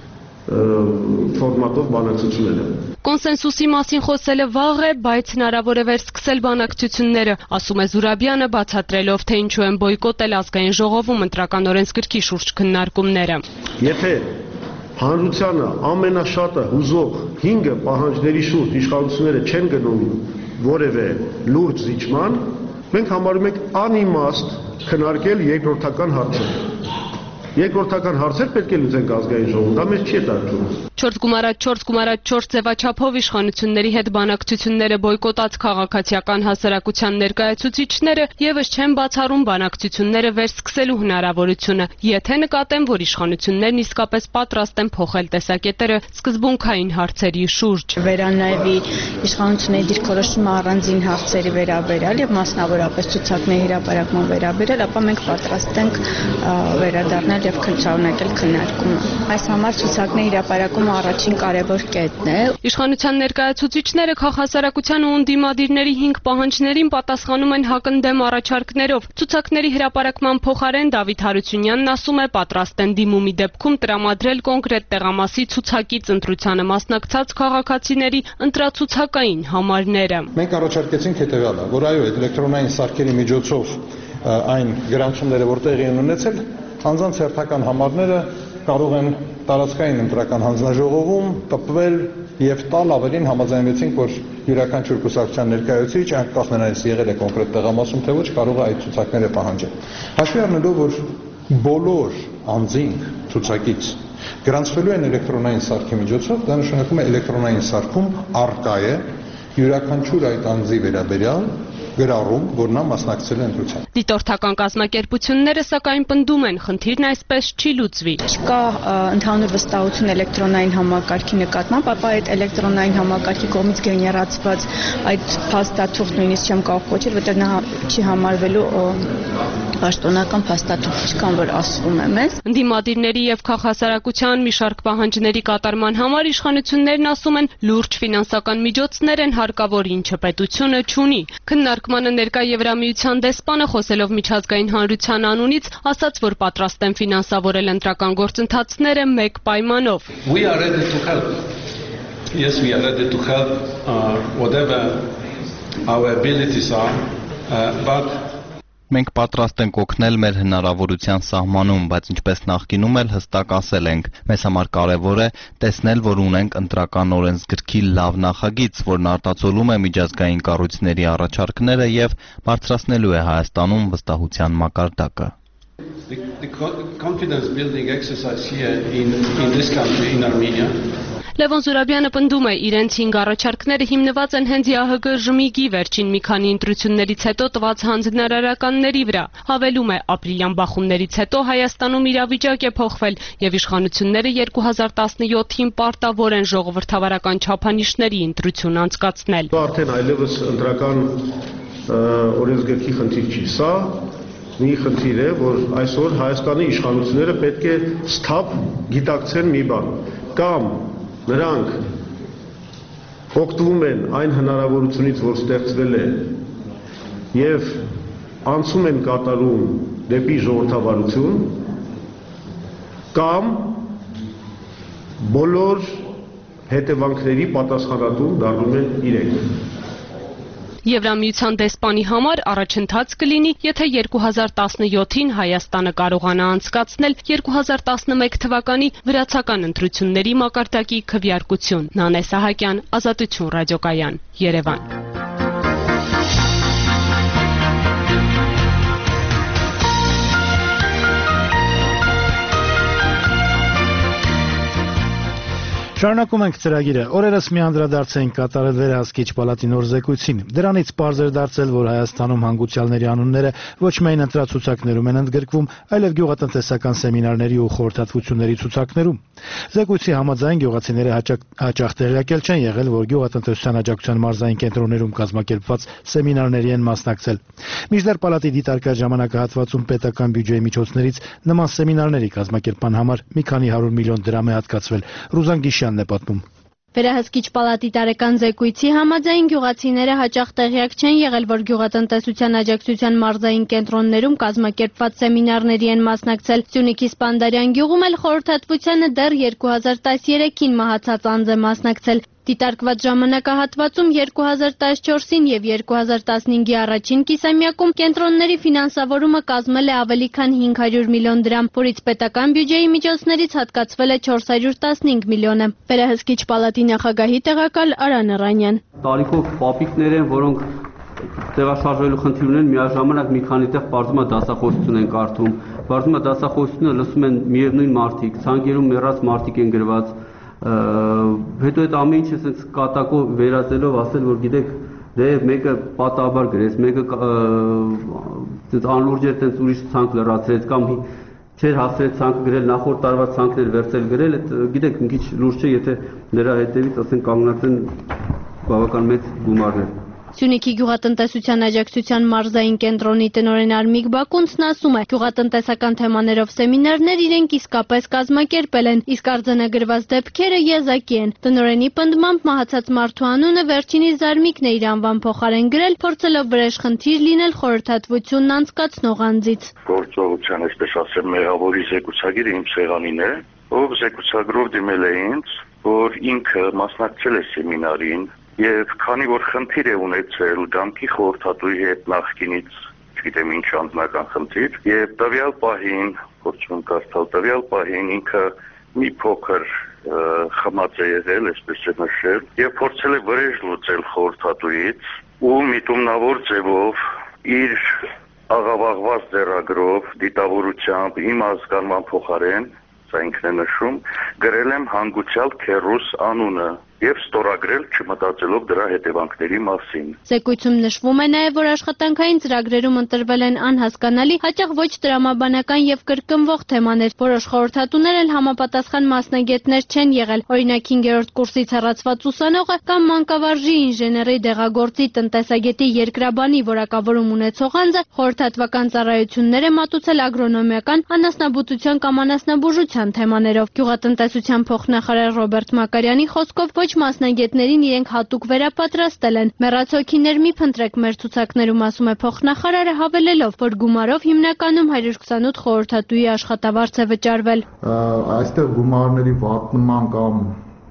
ֆորմատով բանակցությունները։ Կոնսենսուսի մասին խոսելը վաղ է, բայց հնարավոր է վերսկսել բանակցությունները, ասում է Զուրաբյանը, բացատրելով, թե ինչու են բոյկոտել ազգային ժողովում ընտրական օրենսգրքի շուրջ քննարկումները։ Եթե հանրությանը ամենաշատը հուզող հինգ պահանջների շուրջ իշխանությունները չեն գնում որևէ լուրջ զիջման, մենք համարում ենք անիմաստ քննարկել երկրորդական հարցեր։ Երկրորդական հարցեր պետք է լուծենք ազգային ժողովում, դա մեզ չի հետաքրքրում։ չորս գումարած չորս գումարած չորս ձևաչափով իշխանությունների հետ բանակցությունները բոյկոտած քաղաքացիական հասարակության ներկայացուցիչները եւս չեն բացառում բանակցությունները վերսկսելու հնարավորությունը, եթե նկատեն, որ իշխանություններն իսկապես պատրաստ են փոխել տեսակետերը սկզբունքային հարցերի շուրջ։ Վերանայվի իշխանությունների դիրքորոշումը առանձին հարցերի վերաբերյալ եւ մասնավորապես ցուցակների հրապարակման վերաբերյալ, ապա մենք պատրաստ ենք վերադառնալ եւ շարունակել քննարկումը։ Այս համար ցուցակների հրապարակումը առաջին կարևոր կետն է։ Իշխանության ներկայացուցիչները քաղաքասարակության ու ընդդիմադիրների հինգ պահանջներին պատասխանում են հակընդդեմ առաջարկներով։ Ցուցակների հրապարակման փոխարեն Դավիթ Հարությունյանն ասում է, պատրաստ են դիմումի դեպքում տրամադրել կոնկրետ տեղամասի ցուցակից ընտրությանը մասնակցած քաղաքացիների ընտրացուցակային համարները։ Մենք առաջարկեցինք հետևյալը, որ այո, էլեկտրոնային սարքերի միջոցով այն գրանցումները, որ տեղի են ունեցել, անձանց հերթական համարները կարող են տարածքային ընտրական հանձնաժողովում տպվել եւ տալ, ավելին համաձայնվեցինք, որ յուրաքանչյուր կուսակցության ներկայացուցիչ, անկախ նրանից եղել է կոնկրետ տեղամասում թե ոչ, կարող է այդ ցուցակները պահանջել։ Հաշվի առնելով, որ բոլոր անձինք ցուցակից գրանցվելու են էլեկտրոնային սարքի միջոցով, դա նշանակում է էլեկտրոնային սարքում առկա է յուրաքանչյուր այդ անձի վերաբերյալ գրառում, որ նա մասնակցել է ընտրությանը։ Դիտորդական կազմակերպությունները սակայն պնդում են, խնդիրն այսպես չի լուծվի։ Չկա ընդհանուր վստահություն էլեկտրոնային համակարգի նկատմամբ, ապա այդ էլեկտրոնային համակարգի կողմից գեներացված այդ փաստաթուղթ նույնիսկ չեմ կարող կոչել, որտեղ նա չի համարվելու պաշտոնական փաստաթուղթ, ինչքան որ ասվում է մեզ։ Ընդդիմադիրների եւ քաղաքասարակության մի շարք պահանջների կատարման համար իշխանություններն ասում են, լուրջ ֆինանսական միջոցներ են հարկավոր, ինչը պետությունը չունի։ Քննարկմանը ներկա Եվրամիության դեսպանը խոսելով միջազգային հանրության անունից ասաց, որ պատրաստ են ֆինանսավորել ընտրական գործընթացները մեկ պայմանով։ We are ready to help. Yes, we are ready to help uh, whatever our abilities are, uh, but Մենք պատրաստ ենք օգնել մեր հնարավորության սահմանում, բայց ինչպես նախկինում էլ հստակ ասել ենք, մեզ համար կարևոր է տեսնել, որ ունենք ընտրական օրենսգրքի լավ նախագիծ, որն արտացոլում է միջազգային կառույցների առաջարկները եւ բարձրացնելու է Հայաստանում վստահության մակարդակը։ the, the confidence building exercise here in, in this country, in Armenia, Լևոն Զուրաբյանը պնդում է, իրենց հինգ առաջարկները հիմնված են հենց ՀՀԳ ժմիգի վերջին մի քանի ընտրություններից հետո տված հանձնարարականների վրա։ Հավելում է, ապրիլյան բախումներից հետո Հայաստանում իրավիճակ է փոխվել եւ իշխանությունները երկու հազար տասնյոթին պարտավոր են ժողովրդավարական չափանիշների ընտրություն անցկացնել։ Արդեն այլևս ընտրական օրենսգրքի խնդիր չի, սա մի խնդիր է, որ այսօր Հայաստանի իշխանությունները պետք է սթափ գիտակցեն մի բան, կամ նրանք օգտվում են այն հնարավորությունից, որ ստեղծվել է եւ անցում են կատարում դեպի ժողովրդավարություն, կամ բոլոր հետևանքների պատասխանատու դառնում են իրենք։ Եվրամիության դեսպանի համար առաջընթաց կլինի, եթե երկու հազար տասնյոթին Հայաստանը կարողանա անցկացնել երկու հազար տասնմեկ թվականի վրացական ընտրությունների մակարդակի քվեարկություն։ Նանե Սահակյան, Ազատություն ռադիոկայան, Երևան։ Շարունակում ենք ծրագիրը։ Օրերս մի անդրադարձ ենք կատարել վերահսկիչ պալատի նոր զեկույցին։ Դրանից պարզ էր դարձել, որ Հայաստանում հանգուցյալների անունները ոչ միայն ընտրացուցակներում են ընդգրկվում, այլև գյուղատնտեսական սեմինարների ու խորհրդատվությունների ցուցակներում։ Զեկույցի համաձայն գյուղացիները հաճախ տեղյակել չեն եղել, որ գյուղատնտեսության աջակցության մարզային կենտրոններում կազմակերպված սեմինարների են մասնակցել։ Մինչդեռ պալատի դիտարկած ժամանակահատվածում պետական բյուջեի միջոցներից նման սեմինարների կազմակերպման համար մի քանի հարյուր միլիոն դրամ է հատկացվել։ Ռուզան Գիշյանն է պատմում։ Վերահսկիչ պալատի տարեկան զեկույցի համաձայն գյուղացիները հաճախ տեղյակ չեն եղել, որ գյուղատնտեսության աջակցության մարզային կենտրոններում կազմակերպված սեմինարների են մասնակցել։ Սյունիքի Սպանդարյան գյուղում էլ խորհրդատվությանը դեռ երկու հազար տասներեքին մահացած անձ է մասնակցել։ Դիտարկված ժամանակահատվածում երկու հազար տասնչորսին եւ երկու հազար տասնհինգի առաջին կիսամյակում կենտրոնների ֆինանսավորումը կազմել է ավելի քան հինգ հարյուր միլիոն դրամ, որից պետական բյուջեի միջոցներից հատկացվել է չորս հարյուր տասնհինգ միլիոնը։ Վերահսկիչ պալատի նախագահի տեղակալ Արան Արանյան։ Տարիքով պապիկներ են, որոնք տեղաշարժվելու խնդիր ունեն, միաժամանակ մի քանի տեղ բարձում է դասախոսություն են կարդում։ Բարձում է դասախոսությունը լսում են միևնույն մարդիկ, ցանկերում մեռած մարդիկ են գրված։ Հետո այդ ամեն ինչը ասենց կատակով վերածելով ասել, որ գիտեք, դե մեկը պատահաբար գրեց, մեկը ասենց անլուրջ էր, ասենց ուրիշ ցանկ լրացրեց կամ չէր հասրեց ցանկը գրել, նախորդ տարվա ցանկն էր վերցել գրել, այդ գիտեք, մի քիչ լուրջ չէ, եթե նրա հետևից ասենք կանգնած են բավական մեծ գումարներ։ Սյունիքի գյուղատնտեսության աջակցության մարզային կենտրոնի տնօրեն Արմիկ Բակունցն ասում է, գյուղատնտեսական թեմաներով սեմինարներ իրենք իսկապես կազմակերպել են, իսկ արձանագրված դեպքերը եզակի են։ Տնօրենի պնդմամբ մահացած մարդու անունը վերջինիս Զարմիկն է իր անվան փոխարեն գրել, փորձելով վրեժխնդիր լինել խորհրդատվությունն անցկացնող անձից։ Գործողության, այսպես ասեմ, մեղավորի զեկուցագիրը իմ սեղանին է, ով զեկուցագրով դիմել է ինձ, որ ինքը մասնակցել է սեմինարին Եվ քանի որ խնդիր է ունեցել դամքի խորհրդատուի հետ նախկինից, չգիտեմ ինչ անձնական խնդիր, եւ տվյալ պահին, փորձում կարդալ տվյալ պահին ինքը մի փոքր խմած է եղել, այսպես է նշել, եւ փորձել է վրեժ լուծել խորհրդատուից ու միտումնավոր ձևով իր աղավաղված ձեռագրով դիտավորությամբ իմ ազգանման փոխարեն, սա ինքն է նշում, գրել եմ հանգուցյալ քեռուս անունը եւ ստորագրել չմտածելով դրա հետևանքների մասին։ Զեկույցում նշվում է նաեւ, որ աշխատանքային ծրագրերում ընտրվել են անհասկանալի, հաճախ ոչ տրամաբանական եւ կրկնվող թեմաներ, որոշ խորհրդատուներ էլ համապատասխան մասնագետներ չեն եղել։ Օրինակ հինգերորդ կուրսից հեռացված ուսանողը կամ մանկավարժի ինժեների դեղագործի տնտեսագետի երկրաբանի որակավորում ունեցող անձը խորհրդատվական ծառայություններ է մատուցել ագրոնոմիական, անասնաբուծության կամ անասնաբուժության թեմաներով։ Գյուղատնտեսության փոխնախարար Ռոբերտ Մակարյանի խոսքով ոչ մասնագետներին իրենք հատուկ վերապատրաստել են։ Մեռած հոգիներ մի փնտրեք մեր ցուցակներում, ասում է փոխնախարարը, հավելելով, որ գումարով հիմնականում հարյուր քսանութ խորհրդատուի աշխատավարձ է վճարվել։ Այստեղ գումարների վատնման կամ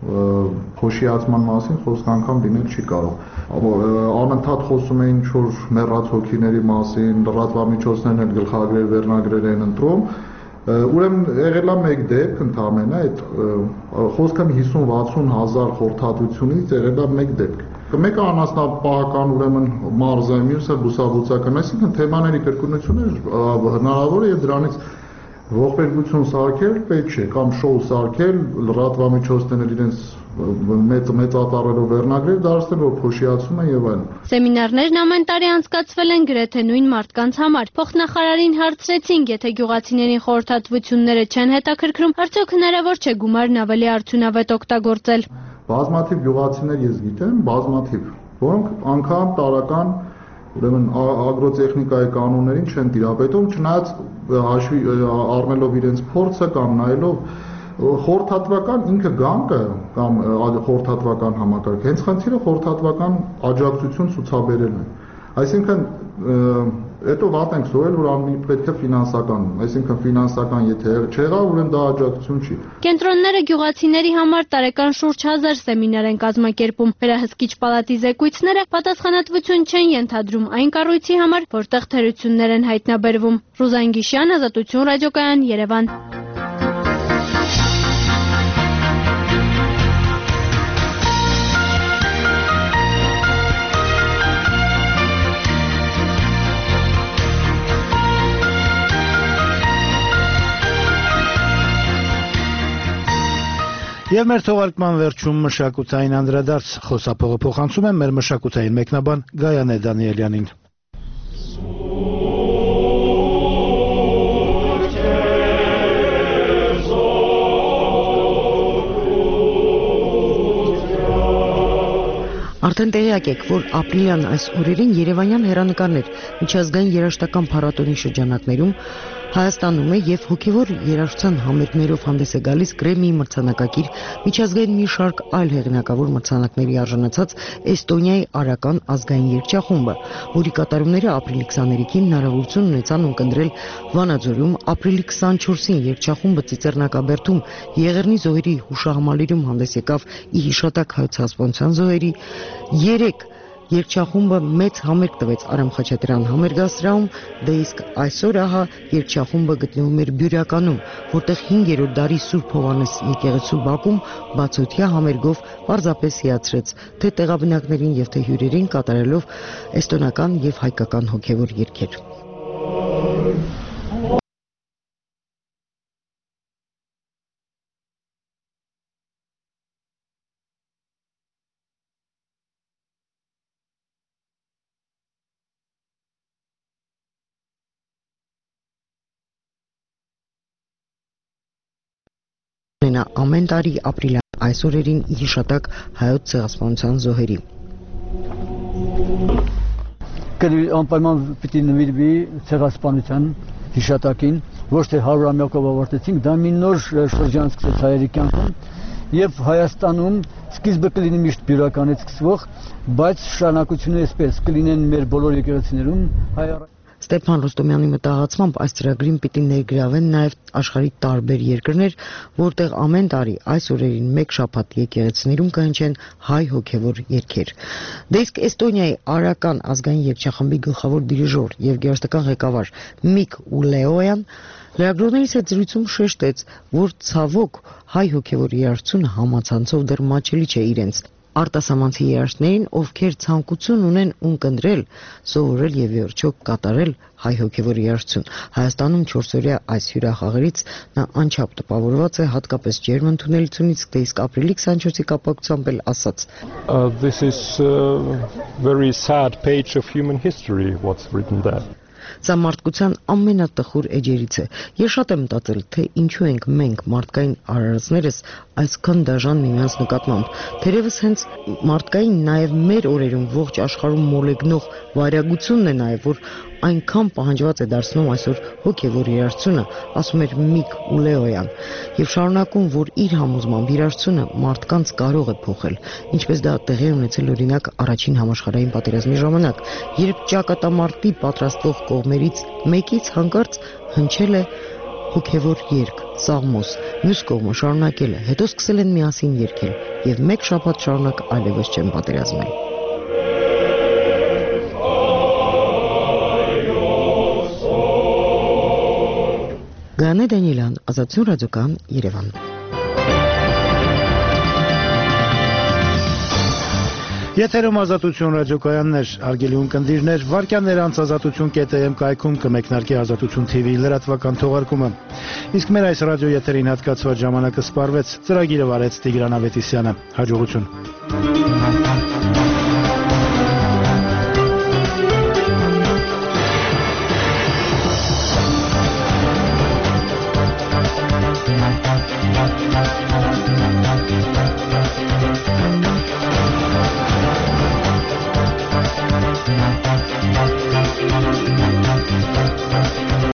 փոշիացման մասին խոսք անգամ լինել չի կարող։ Անընդհատ խոսում էին ինչ-որ մեռած հոգիների մասին, լրատվամիջոցներն էլ գլխագրեր, վերնագրեր են ընտրում։ Ուրեմն եղել է մեկ դեպք ընդամենը, այդ խոսքը հիսուն վաթսուն հազար խորհրդատվությունից եղել է մեկ դեպք։ Մեկը անասնապահական, ուրեմն մարզը, մյուսը բուսաբուծական, այսինքն թեմաների կրկնությունը հնարավոր է եւ դրանից ողբերգություն սարքել պետք չէ, կամ շոու սարքել, լրատվամիջոցներն իրենց մեծ մեծատառելով վերնագրեր դարձնել, որ փոշիացում են եւ այլն։ Սեմինարներն ամեն տարի անցկացվել են գրեթե նույն մարդկանց համար։ Փոխնախարարին հարցրեցինք, եթե գյուղացիներին խորհրդատվությունները չեն հետաքրքրում, արդյոք հնարավոր չէ գումարն ավելի արդյունավետ օգտագործել։ Բազմաթիվ գյուղացիներ ես գիտեմ, բազմաթիվ, որոնք անգամ տարական ուրեմն ագրոտեխնիկայի կանոններին չեն տիրապետում, չնայած հաշվի առնելով իրենց փորձը կամ նայելով խորհրդատվական ինքը գանկը կամ խորհրդատվական համակարգ, հենց խնդիրը խորհրդատվական աջակցություն ցուցաբերելն է։ Այսինքն հետո վատ ենք զոհել, որ անի պետք է ֆինանսական, այսինքն ֆինանսական եթե չեղա, ուրեմն դա աջակցություն չի։ Կենտրոնները գյուղացիների համար տարեկան շուրջ հազար սեմինար են կազմակերպում։ Վերահսկիչ պալատի զեկույցները պատասխանատվություն չեն ենթադրում այն կառույցի համար, որտեղ թերություններ են հայտնաբերվում։ Ռուզան Գիշյան, Ազատություն ռադիոկայան, Երևան։ Եվ մեր թողարկման վերջում մշակութային անդրադարձ խոսափողը փոխանցում եմ մեր մշակութային մեկնաբան Գայանե Դանիելյանին։ Արդեն տեղյակ եք, որ ապրիլյան այս օրերին երևանյան հեռանկարներ միջազգային երաժշտական փառատոնի շրջանակներում Հայաստանում է եւ հոգեվոր երաժշտության համերգներով հանդես է գալիս Գրեմմիի մրցանակակիր միջազգային մի շարք այլ հեղինակավոր մրցանակների արժանացած Էստոնիայի արական ազգային երգչախումբը, որի կատարումները ապրիլի քսաներեքին հնարավորություն ունեցան ունկնդրել Վանաձորում, ապրիլի քսանչորսին երգչախումբը Ծիծեռնակաբերդում Եղեռնի զոհերի հուշահամալիրում հանդես եկավ ի հիշատակ հայոց հասարակության զոհերի, երեք Երգչախումբը մեծ համերգ տվեց Արամ Խաչատրյան համերգասրահում, դե իսկ այսօր ահա երգչախումբը գտնվում էր Բյուրականում, որտեղ հինգերորդ դարի Սուրբ Հովհաննես եկեղեցու բակում բացօթյա համերգով պարզապես հիացրեց թե տեղաբնակներին եւ թե հյուրերին կատարելով էստոնական եւ հայկական հոգեվոր երգեր։ Ամեն տարի ապրիլյան այս օրերին ի հիշատակ հայոց ցեղասպանության զոհերի։ Անպայման պիտի նվիրվի ցեղասպանության հիշատակին, ոչ թե հարյուրամյակով ավարտեցինք, դա մի նոր շրջան սկսեց հայերի կյանքում եւ Հայաստանում սկիզբը կլինի միշտ Բյուրականից սկսվող, բայց շարունակությունը այսպես կլինեն մեր բոլոր եկեղեցիներում հայ Ստեփան Ռոստոմյանի մտահղացմամբ այս ծրագրին պիտի ներգրավեն նաև աշխարհի տարբեր երկրներ, որտեղ ամեն տարի այս օրերին մեկ շաբաթ եկեղեցիներում կհնչեն հայ հոգևոր երգեր։ Դե իսկ Էստոնիայի արական ազգային երգչախմբի գլխավոր դիրիժոր եւ գերստական ղեկավար Միք Ուլեոյան լրագրողներից հետ զրույցում շեշտեց, որ ցավոք հայ հոգևոր երաժշտությունը համացանցով դեռ մաչելի չէ իրենց արտասահմանցի երաժշտներին, ովքեր ցանկություն ունեն ունկնդրել, սովորել եւ վերջո կատարել հայ հոգեվոր երաժշտություն։ Հայաստանում չորսօրյա այս հյուրախաղերից նա անչափ տպավորված է հատկապես ջերմ ընդունելությունից, դե իսկ ապրիլի քսանչորսի կապակցությամբ էլ ասաց. This is a very sad page of human history what's written there. Սա մարդկության ամենատխուր էջերից է։ Ես շատ եմ մտածել, թե ինչու ենք մենք մարդկային արարածներս այսքան դաժան միմյանց նկատմամբ։ Թերևս հենց մարդկային նաև մեր օրերում ողջ աշխարհում մոլեգնող վարյագությունն է նաև, որ այնքան պահանջված է դարձնում այսօր հոգևոր երաժշտությունը, ասում էր Միք Ուլեոյան, եւ շարունակում, որ իր համոզմամբ երաժշտությունը մարդկանց կարող է փոխել, ինչպես դա տեղի ունեցել օրինակ առաջին համաշխարհային պատերազմի ժամանակ, երբ ճակատամարտի պատրաստվող կողմերից մեկից հանկարծ հնչել է հոգևոր երգ, սաղմոս, մյուս կողմը շարունակել է, հետո սկսել են միասին երգել, եւ մեկ շաբաթ շարունակ այլևս չեն պատերազմել։ Գայանե Դանիելյան, Ազատություն ռադիոկայան, Երևան։ Եթերում Ազատություն ռադիոկայաններ, հարգելի ունկնդիրներ, վարքյաններ անց ազատություն.am կայքում կմեկնարկի Ազատություն թի վի լրատվական թողարկումը։ Իսկ մեր այս ռադիո եթերին հատկացված ժամանակը սպառվեց, ծրագիրը վարեց Տիգրան Ավետիսյանը։ Հաջողություն։